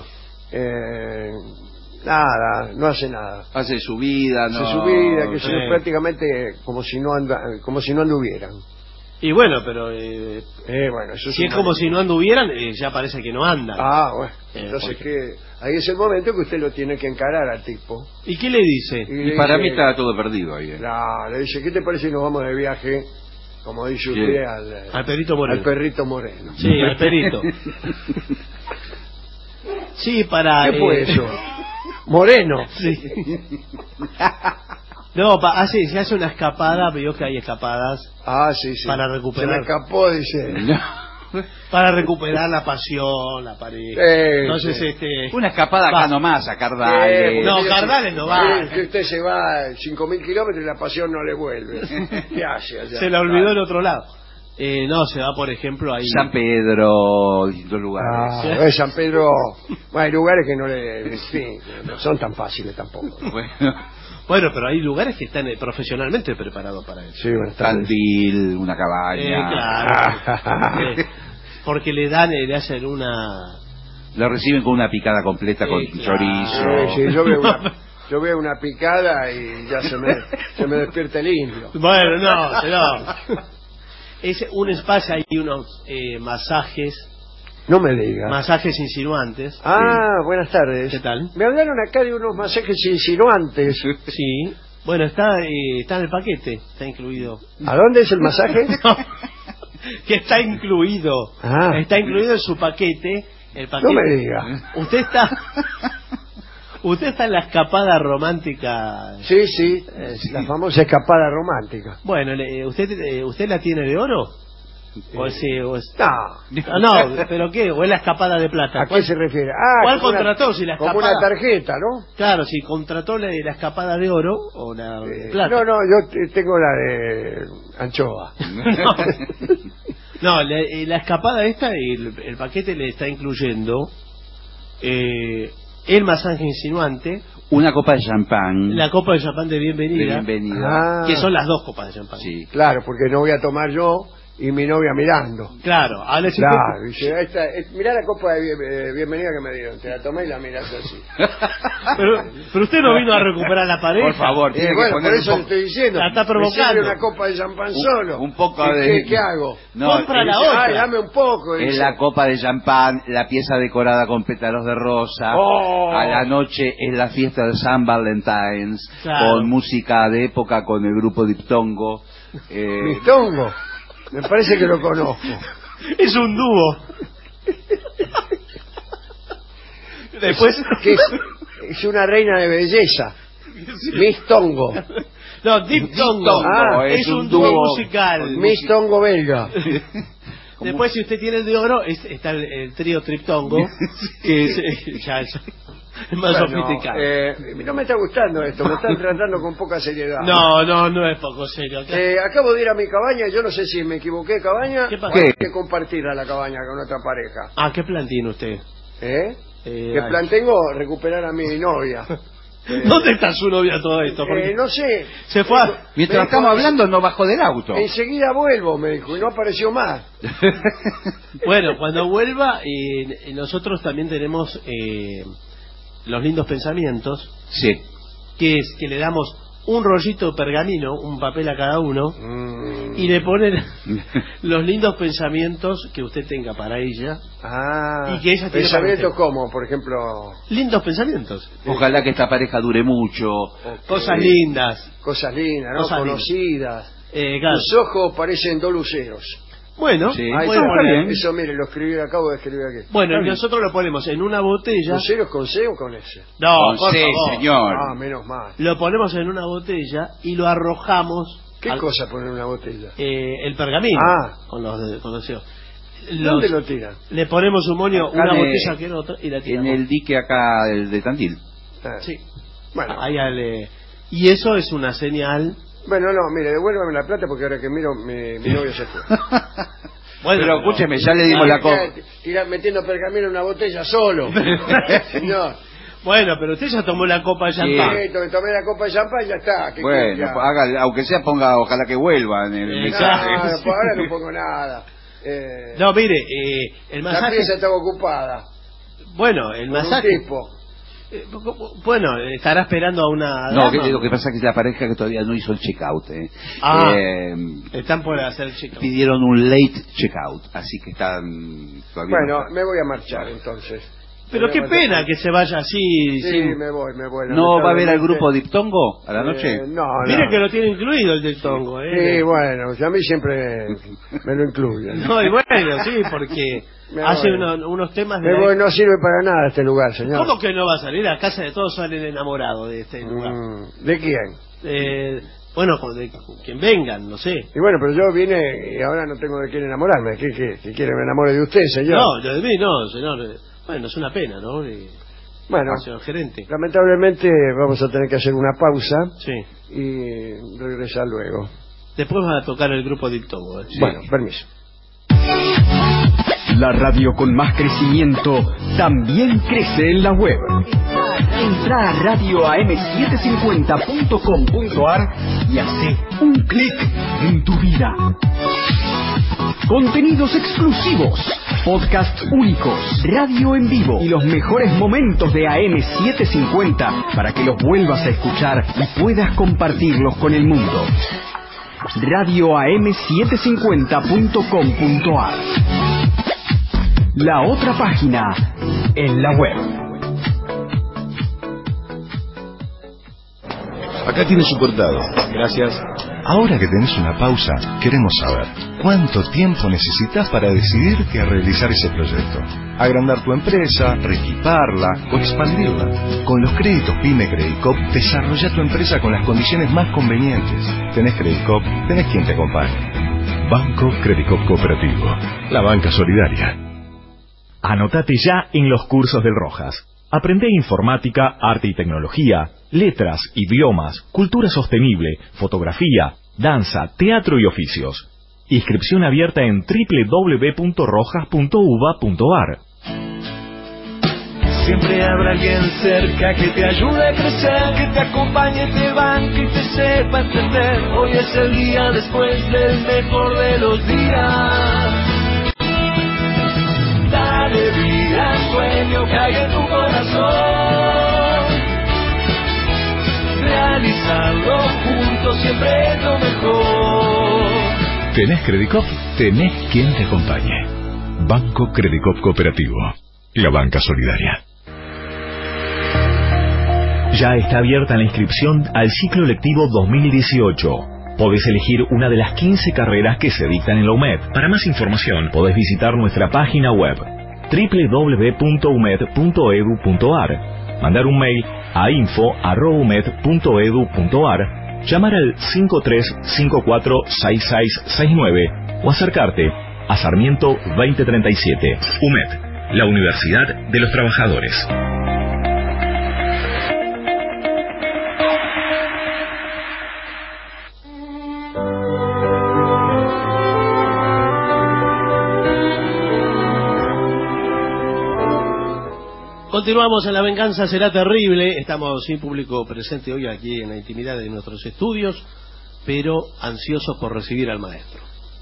Nada, no hace nada. Hace su vida, que es prácticamente como si no anduvieran. Y bueno, pero eso si es como si no anduvieran, ya parece que no andan. Ah, bueno. Entonces ahí es el momento que usted lo tiene que encarar al tipo. ¿Y qué le dice? Y para mí está todo perdido ahí. Le dice, ¿qué te parece si nos vamos de viaje? Como dice usted, al Perito Moreno. Al Perrito Moreno. Sí, al Perito. Sí, para... ¿Qué fue eso? Moreno. Sí. No, se hace una escapada, veo que hay escapadas. Sí. Para recuperar. Se me escapó, dice. Para recuperar la pasión, la pareja. Entonces, una escapada acá nomás, a Cardales. No, Cardales no va. Que usted se va 5.000 kilómetros y la pasión no le vuelve. ¿Qué hace allá? Se la olvidó en otro lado. No, se va, por ejemplo, ahí. San Pedro, distintos lugares. San Pedro, hay lugares que no son tan fáciles tampoco. Bueno, pero hay lugares que están profesionalmente preparados para eso. Sí, Tandil, una cabaña. Claro. Porque le hacen una... Lo reciben con una picada completa con chorizo. Sí, yo veo una picada y ya se me despierta el indio. Bueno, no. Es un espacio, hay unos masajes. No me diga. Masajes insinuantes. Buenas tardes. ¿Qué tal? Me hablaron acá de unos masajes insinuantes. Sí. Bueno, está en el paquete, está incluido. ¿A dónde es el masaje? Que está incluido. Está incluido en su paquete. El paquete. No me diga. Usted está en la escapada romántica. Sí, la famosa escapada romántica. Bueno, ¿usted la tiene de oro? No, ¿pero qué? ¿O es la escapada de plata? ¿A qué se refiere? ¿Cuál contrató? Si la escapada... Como una tarjeta, ¿no? Claro, si contrató la escapada de oro o la de plata. No, yo tengo la de anchoa. No, la escapada esta, el paquete le está incluyendo el masaje insinuante, una copa de champán, la copa de champán de bienvenida, que son las 2 copas de champán. Sí, claro, porque no voy a tomar yo y mi novia mirando. Claro, dice, mirá la copa de bienvenida que me dieron, te la tomé y la mirás así. pero usted no vino a recuperar la pareja. Por favor, por eso le estoy diciendo. La está provocando. Me una copa de champán solo. Un poco ¿Qué hago? Compra la otra. Dame un poco. Es la copa de champán, la pieza decorada con pétalos de rosa. A la noche es la fiesta de San Valentine's, con música de época con el grupo Diptongo. ¿Diptongo? Me parece que lo conozco. Es un dúo. Después es una reina de belleza. Miss Tongo. No, Diptongo. Es un dúo musical. Miss Tongo belga. Después, si usted tiene el de oro, está el trío Triptongo, que es más sofisticado. No me está gustando esto, me están tratando con poca seriedad. No es poco serio. Acabo de ir a mi cabaña, yo no sé si me equivoqué de cabaña. ¿Qué pasa? Hay que compartir a la cabaña con otra pareja. ¿Qué plan tiene usted? ¿Qué plan tengo? Recuperar a mi novia. ¿Dónde está su novia todo esto? No sé. Se fue. Mientras estamos hablando, no bajó del auto. Enseguida vuelvo, me dijo, y no apareció más. Bueno, cuando vuelva, nosotros también tenemos los lindos pensamientos. Sí. Que es que le damos un rollito de pergamino, un papel a cada uno, y le ponen los lindos pensamientos que usted tenga para ella. Y que ella tiene pensamientos como, por ejemplo... Lindos pensamientos. Ojalá que esta pareja dure mucho. Cosas lindas. Cosas lindas, ¿no? Cosas conocidas. Claro. Tus ojos parecen dos luceros. Bueno, sí. Eso, mire, lo escribí, acabo de escribir aquí. Bueno, nosotros lo ponemos en una botella. ¿Luceros con C o con S? No, con C, señor. Menos mal. Lo ponemos en una botella y lo arrojamos. ¿Qué cosa poner en una botella? El pergamino. Con los deseos. ¿Dónde lo tiran? Le ponemos un moño, una botella que en otra y la tiramos. En el dique acá, el de Tandil. Sí. Bueno. Y eso es una señal. Bueno, no, mire, devuélvame la plata porque ahora que miro, mi novio se fue. Bueno, pero escúcheme, ya le dimos la copa. Metiendo pergamino en una botella solo. Señor. Bueno, pero usted ya tomó la copa de champán. Sí, tomé la copa de champán y ya está. Bueno, haga, aunque sea ponga, ojalá que vuelva en el mensaje. No, ahora no pongo nada. No, mire, el masaje... La pieza estaba ocupada. Bueno, el masaje... Un tipo. Bueno, estará esperando a una... No, lo que pasa es que la pareja que todavía no hizo el check-out. Están por hacer el check-out. Pidieron un late check-out, así que están todavía... Bueno, me voy a marchar entonces. Pero qué pena que se vaya así. Sí, me voy. ¿No va a ver al grupo Diptongo a la noche? No. Mire que lo tiene incluido el Diptongo. Sí, bueno, a mí siempre me lo incluyen. No, y bueno, sí, porque hace unos temas de... no sirve para nada este lugar, señor. ¿Cómo que no va a salir? A casa de todos salen enamorados de este lugar. ¿De quién? Bueno, de quien vengan, no sé. Y bueno, pero yo vine y ahora no tengo de quién enamorarme. ¿Qué quiere me enamore de usted, señor? No, yo de mí no, señor. Bueno, es una pena, ¿no? Bueno, señor gerente. Lamentablemente vamos a tener que hacer una pausa. Sí. Y regresar luego. Después van a tocar el grupo Diptongo. Sí. Bueno, permiso. La radio con más crecimiento también crece en la web. Entra a radioam750.com.ar y hace un clic en tu vida. Contenidos exclusivos, podcasts únicos, radio en vivo y los mejores momentos de AM750 para que los vuelvas a escuchar y puedas compartirlos con el mundo. radioam750.com.ar. La otra página en la web. Acá tiene su cortado. Gracias. Ahora que tenés una pausa, queremos saber ¿cuánto tiempo necesitas para decidirte a realizar ese proyecto? Agrandar tu empresa, reequiparla o expandirla. Con los créditos PYME Credicop, desarrolla tu empresa con las condiciones más convenientes. Tenés Credicop, tenés quien te acompañe. Banco Credicop Cooperativo, la banca solidaria. Anótate ya en los cursos del Rojas. Aprende informática, arte y tecnología, letras, idiomas, cultura sostenible, fotografía, danza, teatro y oficios. Inscripción abierta en www.rojas.uva.ar. Siempre habrá alguien cerca que te ayude a crecer, que te acompañe, te banque y te sepa entender. Hoy es el día después del mejor de los días. Dale vida al sueño que hay en tu corazón. Realizarlo juntos siempre es lo mejor. ¿Tenés Credicop? Tenés quien te acompañe. Banco Credicop Cooperativo, la banca solidaria. Ya está abierta la inscripción al ciclo lectivo 2018. Podés elegir una de las 15 carreras que se dictan en la UMED. Para más información, podés visitar nuestra página web www.umed.edu.ar, mandar un mail a info@umed.edu.ar, llamar al 53546669 o acercarte a Sarmiento 2037. UMED, la Universidad de los Trabajadores. Continuamos en La Venganza Será Terrible. Estamos sin público presente hoy aquí en la intimidad de nuestros estudios, pero ansiosos por recibir al maestro.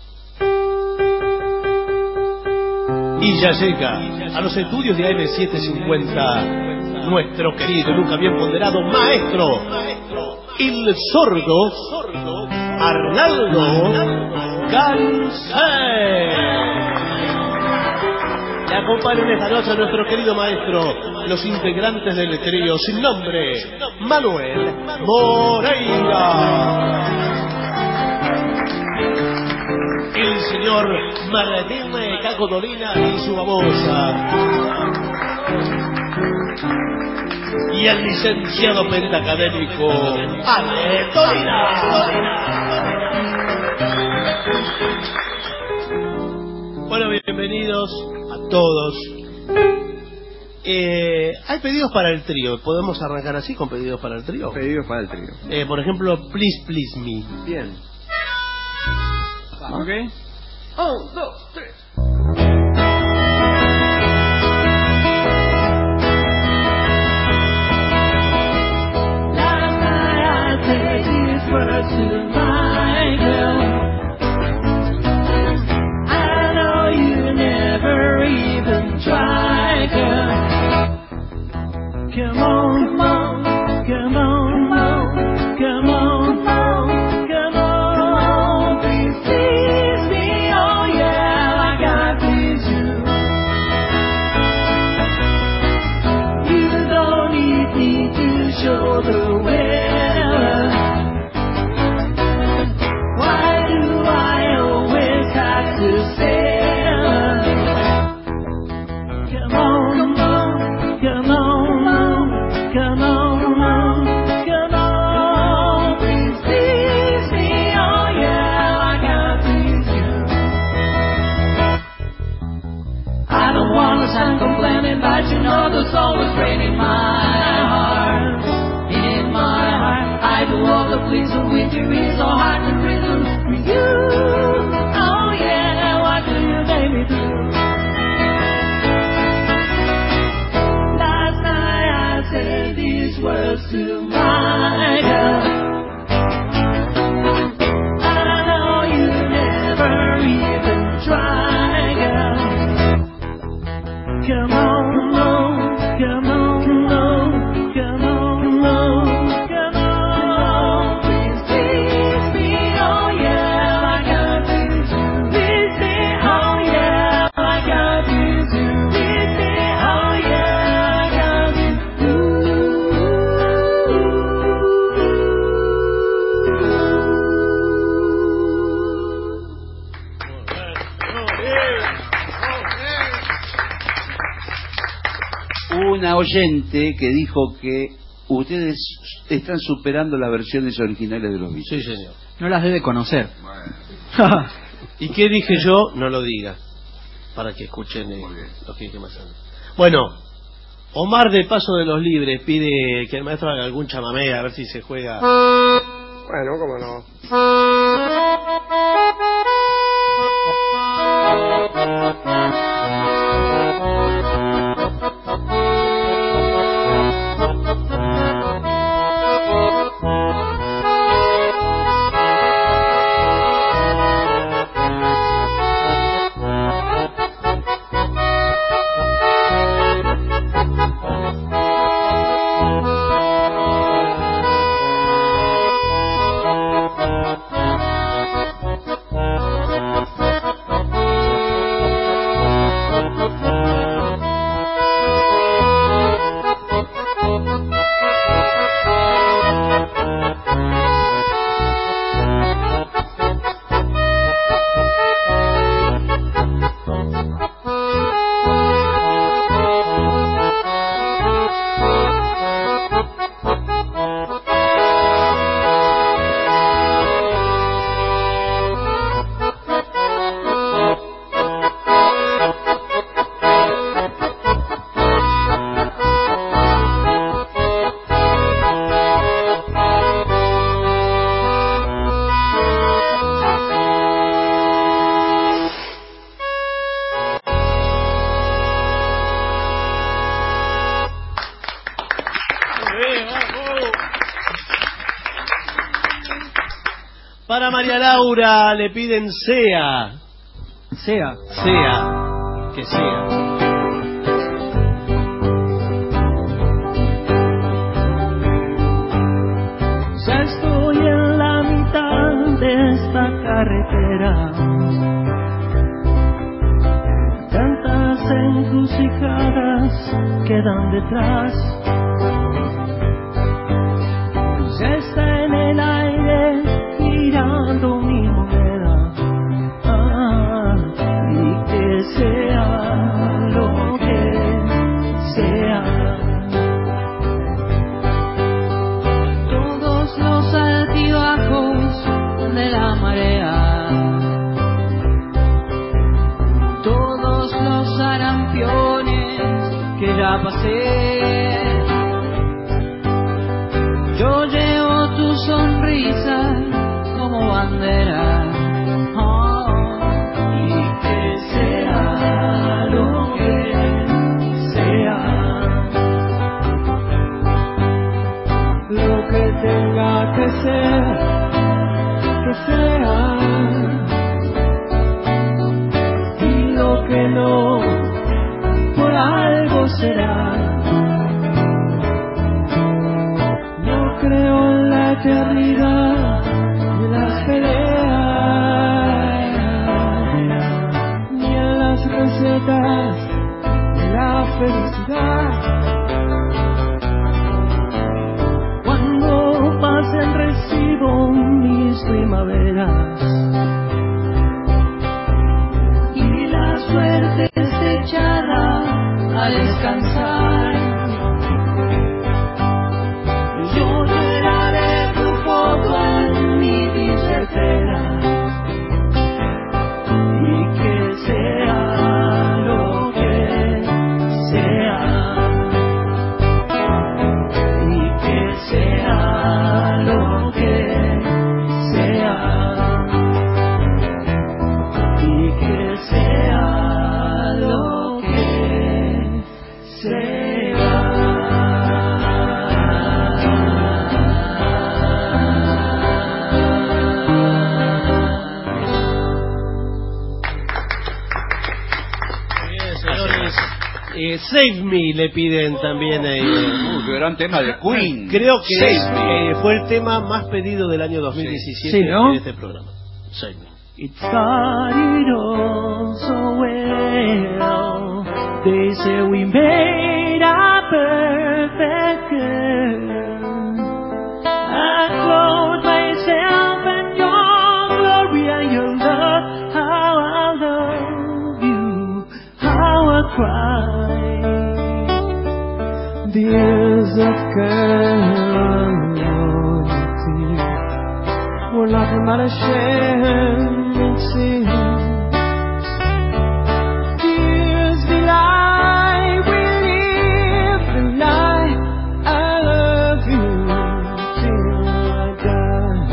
Y ya llega a los estudios de AM750 nuestro querido y nunca bien ponderado maestro, el sordo Arnaldo Gansé. Le acompañan esta noche a nuestro querido maestro, los integrantes del trío sin nombre, Manuel Moreira, el señor Martín Caco Dolina y su babosa, y el licenciado pentacadémico Ale Dolina. Bueno, bienvenidos a todos. Hay pedidos para el trío. ¿Podemos arrancar así con pedidos para el trío? Pedidos para el trío. Por ejemplo, Please Please Me. Bien. Ok. 1, 2, 3. Last night I said these words to my girl. I know you never even tried, girl. Come on, come on, come on, come on, come on, please please me, oh yeah, like I please you. You don't need me to show the way. Why do I always have to say? Come on, come on, come on, come on, come on, please please me, oh yeah, like I please you. I don't wanna sound complaining, but you know the soul is rain in my heart, in my heart. I do all the pleasing with you, it's so hard to reason for you. Oh yeah, what do you make me do? Last night I said these words to my girl. I know you never even tried, girl. Come on, no, come on, no, come on, no, come on. Please, please me, oh yeah, like I please you. Please me, oh yeah, like I please you. Please me, oh yeah, like I please you. Una oyente que dijo que ustedes están superando las versiones originales de los Beatles. Sí, señor. No las debe conocer. ¿Y qué dije yo? No lo diga, para que escuchen lo que dije más antes. Bueno, Omar de Paso de los Libres pide que el maestro haga algún chamamé, a ver si se juega. Bueno, cómo no. Para María Laura le piden sea. Sea. Que sea. Ya estoy en la mitad de esta carretera. Tantas encrucijadas quedan detrás. Ya está en el aire girando mi moneda. Y que sea lo que sea. Todos los altibajos de la marea, todos los sarampiones que ya pasé, yo llevo tu sonrisa como bandera. Y que sea lo que sea, lo que tenga que ser, que sea, y lo que no, por algo será. No creo en la eternidad de las peleas, ni en las recetas de la felicidad. Cuando pasen recibo mis primaveras y la suerte es echada a descansar. Yo llenaré tu foto en mi billetera y que sea lo que sea, y que sea lo que sea, y que sea lo que sea. Save Me le piden también. Qué gran tema de Queen. Creo que fue el tema más pedido del año 2017 sí, ¿no? en este programa. Save Me. It started all so well. They say we made a perfect girl. I clothe myself in your glory and your love. How I love you, how I cry. The years of casualty were nothing but a shame and sin. Here's the lie we live, the lie I love you till I die.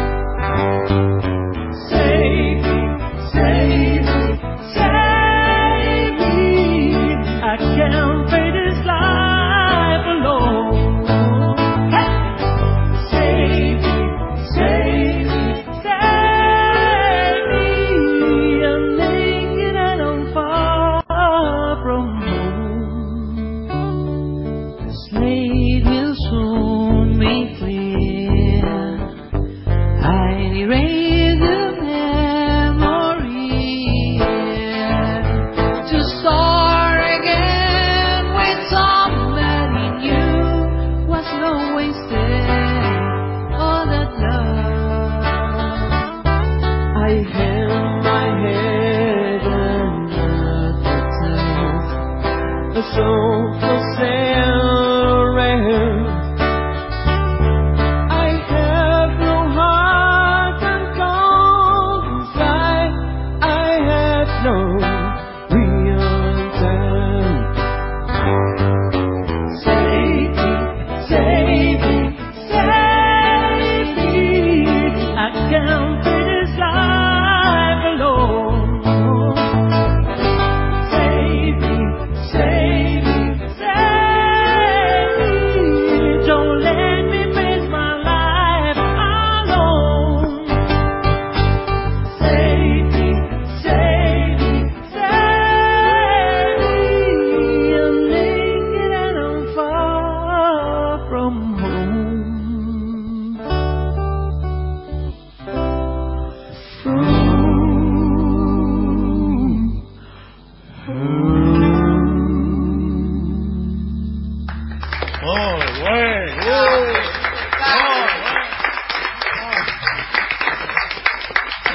Save me, save me, save me. I can't face this life alone. Hey! Save me, save me, save me. I'm naked and I'm far from home. The slate will soon be clear. I'll erase the memory to start again with somebody new. Was no wasted all that love. I held my head under the tide, a soul for sale around. I have no heart and can't fly. I have no real time. Save me, save me, save me. I can't face this life alone. Save me, save me, save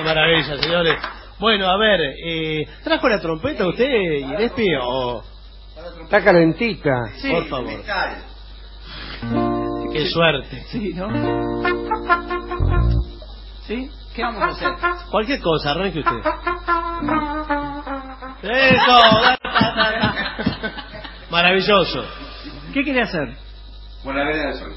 Qué maravilla, señores. Bueno, a ver, ¿trajo la trompeta usted, Gillespie, o...? Está calentita. Sí, por favor. Qué suerte. Sí, ¿no? ¿Sí? ¿Qué vamos a hacer? Cualquier cosa, arranque usted. ¡Eso! Maravilloso. ¿Qué quiere hacer? Por la vereda del sol.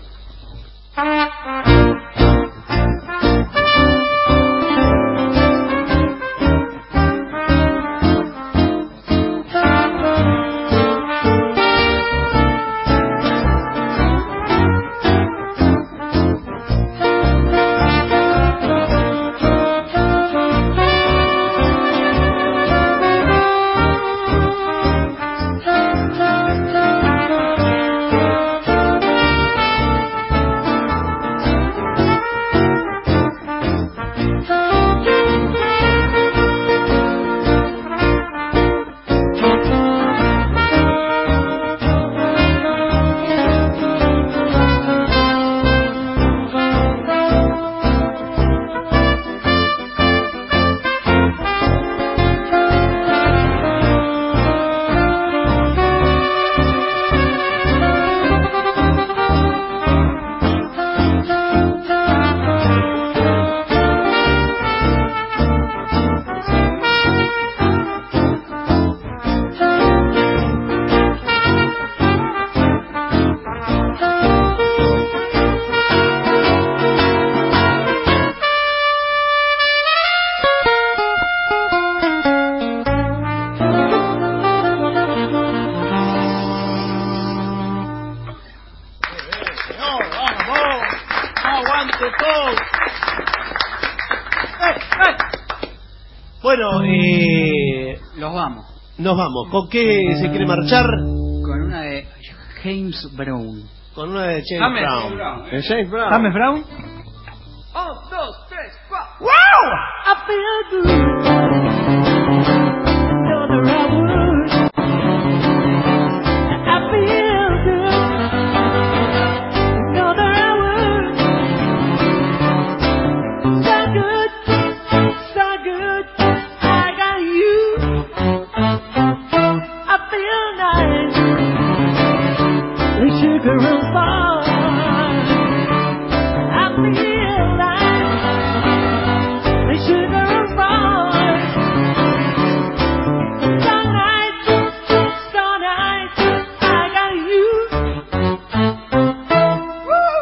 Bueno, nos vamos. ¿Con qué se quiere marchar? Con una de James Brown. Con una de James Brown. James Brown. ¿James Brown? 1, 2, 3, 4. ¡Wow! I feel good. Know that I would. I feel good. Know that I would. So good, so good. I got you. I feel nice. The sugar runs far. I feel nice. The sugar runs far. So nice, so nice. I got you. Woo!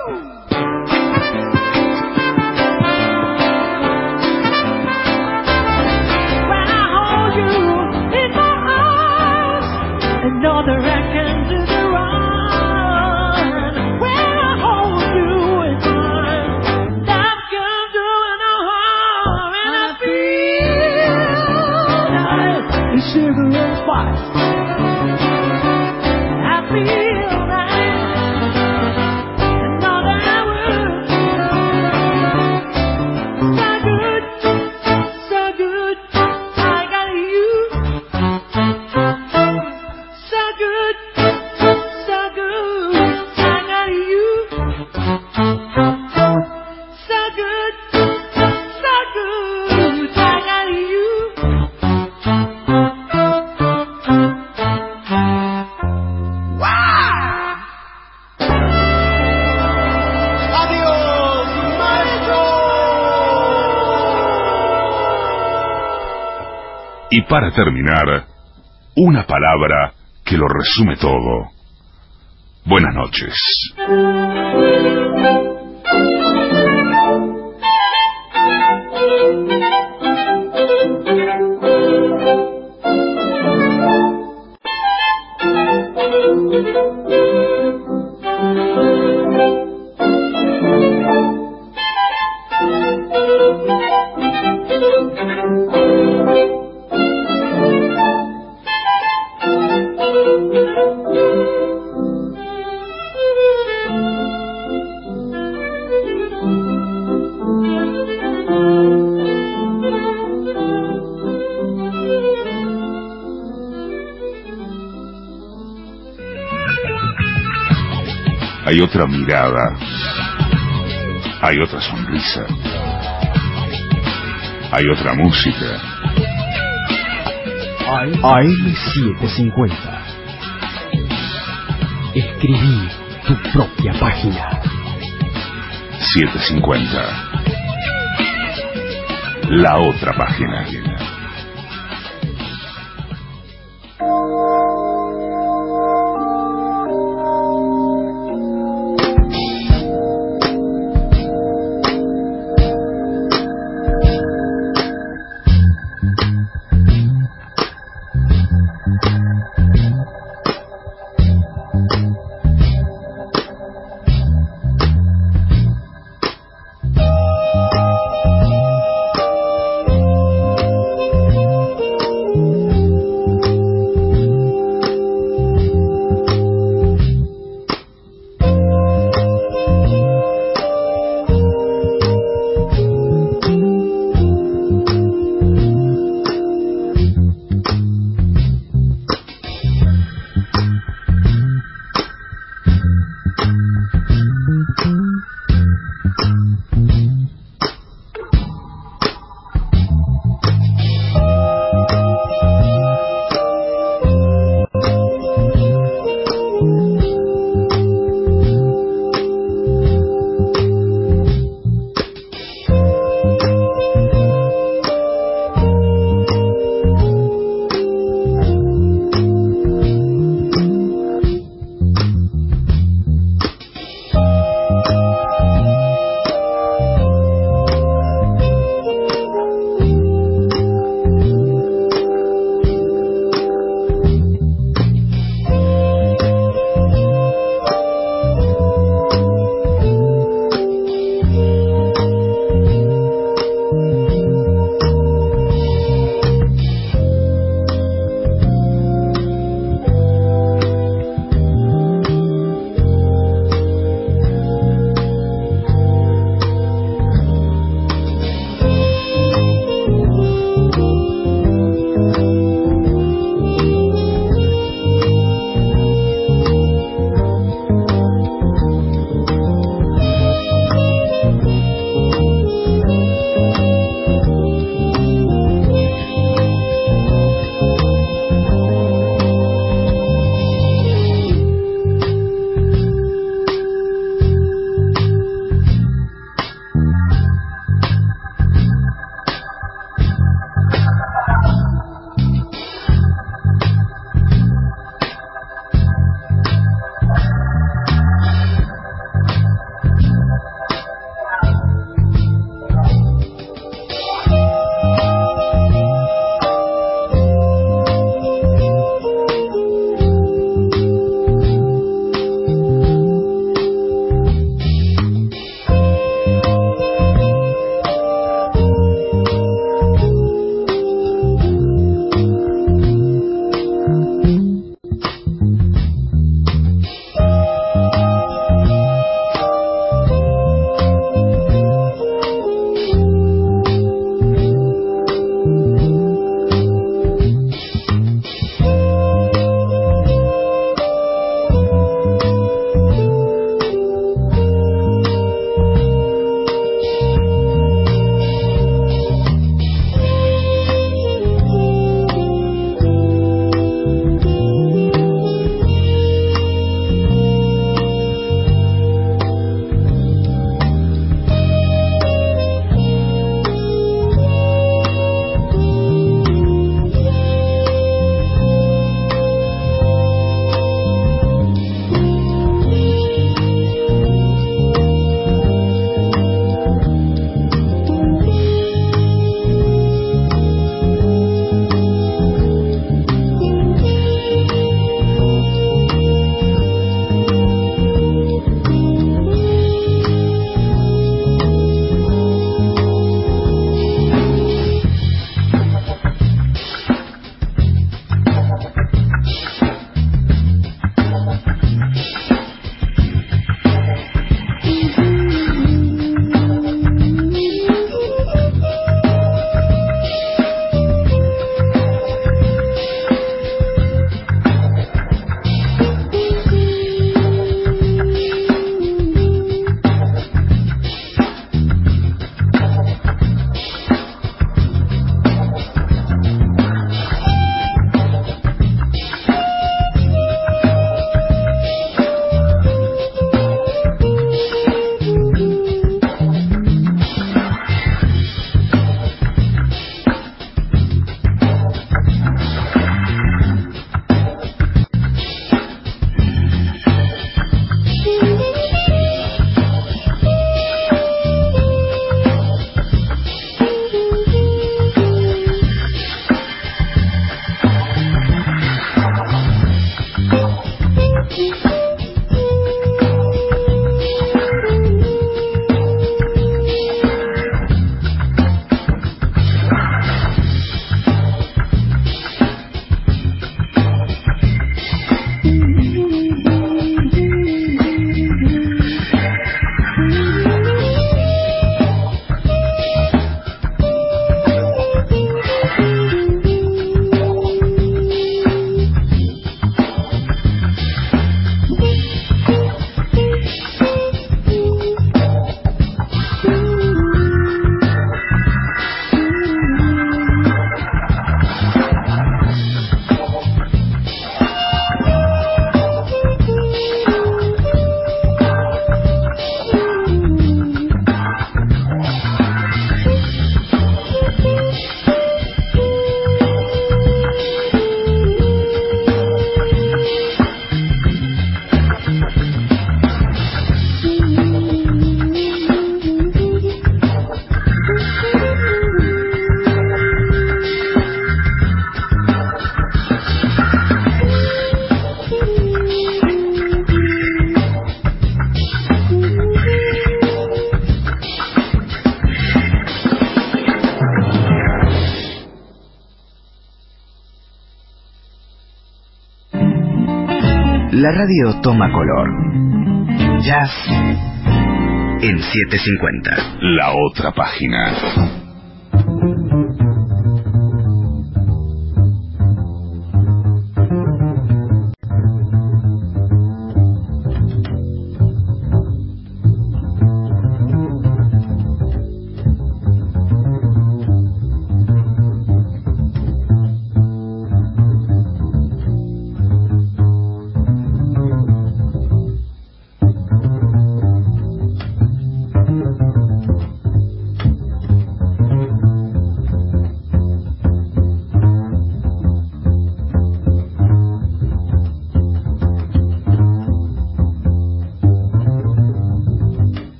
When I hold you in my arms, I know that I can do the run. When I hold you in my arms, that can do no harm. And I feel nice, the sugar and spice. I feel nice, I know that I will. So good, so good, I got you. So good, so good, I got you. So good, so good, I got you. ¡Adiós, maestro! Y para terminar, una palabra que lo resume todo. Buenas noches. Hay otra mirada, hay otra sonrisa, hay otra música. AM750. Escribí tu propia página. 750. La otra página. La radio toma color. Jazz en 750. La otra página.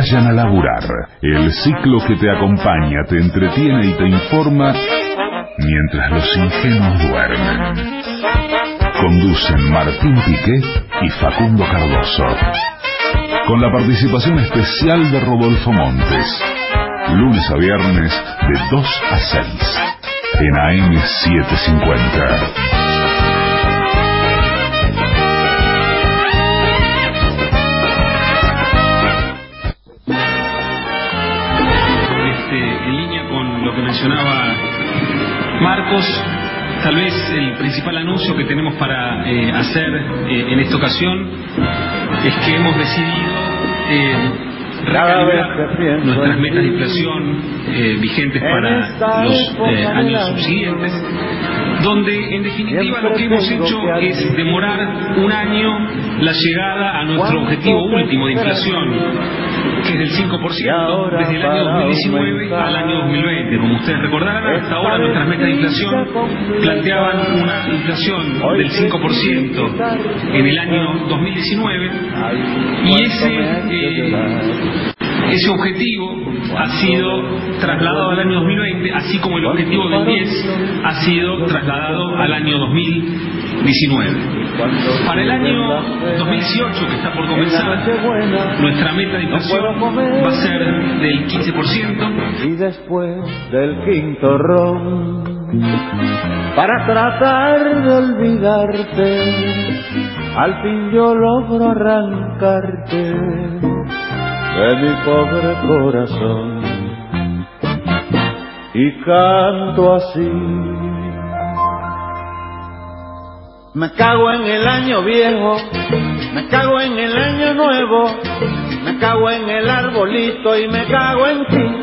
vayan a laburar. El ciclo que te acompaña, te entretiene y te informa mientras los ingenuos duermen. Conducen Martín Piqué y Facundo Cardoso, con la participación especial de Rodolfo Montes. Lunes a viernes de 2 a 6 en AM 750. En línea con lo que mencionaba Marcos, tal vez el principal anuncio que tenemos para hacer en esta ocasión es que hemos decidido recalibrar nuestras metas de inflación vigentes para los años subsiguientes, donde en definitiva lo que hemos hecho es demorar un año la llegada a nuestro objetivo último de inflación, que es del 5%, desde el año 2019 al año 2020. Como ustedes recordarán, hasta ahora nuestras metas de inflación planteaban una inflación del 5% en el año 2019, y ese objetivo ha sido trasladado al año 2020, así como el objetivo del 10 ha sido trasladado al año 2019. Para el año 2018, que está por comenzar, nuestra meta de inflación va a ser del 15%. Y después del quinto ron, para tratar de olvidarte, al fin yo logro arrancarte de mi pobre corazón y canto así. Me cago en el año viejo, me cago en el año nuevo, me cago en el arbolito y me cago en ti.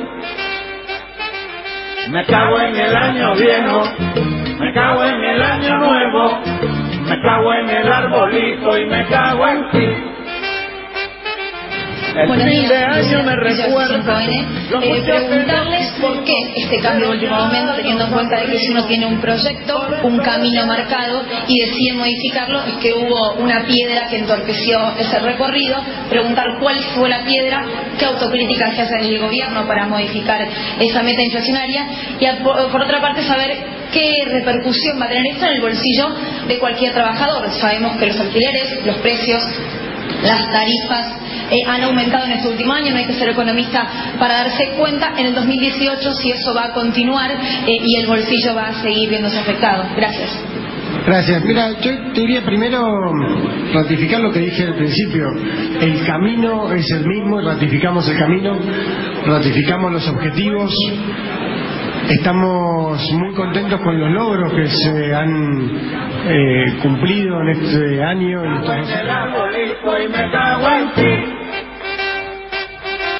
Me cago en el año viejo, me cago en el año nuevo, me cago en el arbolito y me cago en ti. Buenos días, preguntarles por qué este cambio de último momento, teniendo en cuenta de que si uno tiene un proyecto, un camino marcado y decide modificarlo, es que hubo una piedra que entorpeció ese recorrido. Preguntar cuál fue la piedra, qué autocrítica se hace en el gobierno para modificar esa meta inflacionaria, y por otra parte saber qué repercusión va a tener esto en el bolsillo de cualquier trabajador. Sabemos que los alquileres, los precios, las tarifas han aumentado en este último año, no hay que ser economista para darse cuenta en el 2018 si eso va a continuar y el bolsillo va a seguir viéndose afectado. Gracias. Gracias. Mira, yo te diría primero ratificar lo que dije al principio. El camino es el mismo, ratificamos el camino, ratificamos los objetivos. Estamos muy contentos con los logros que se han cumplido en este año.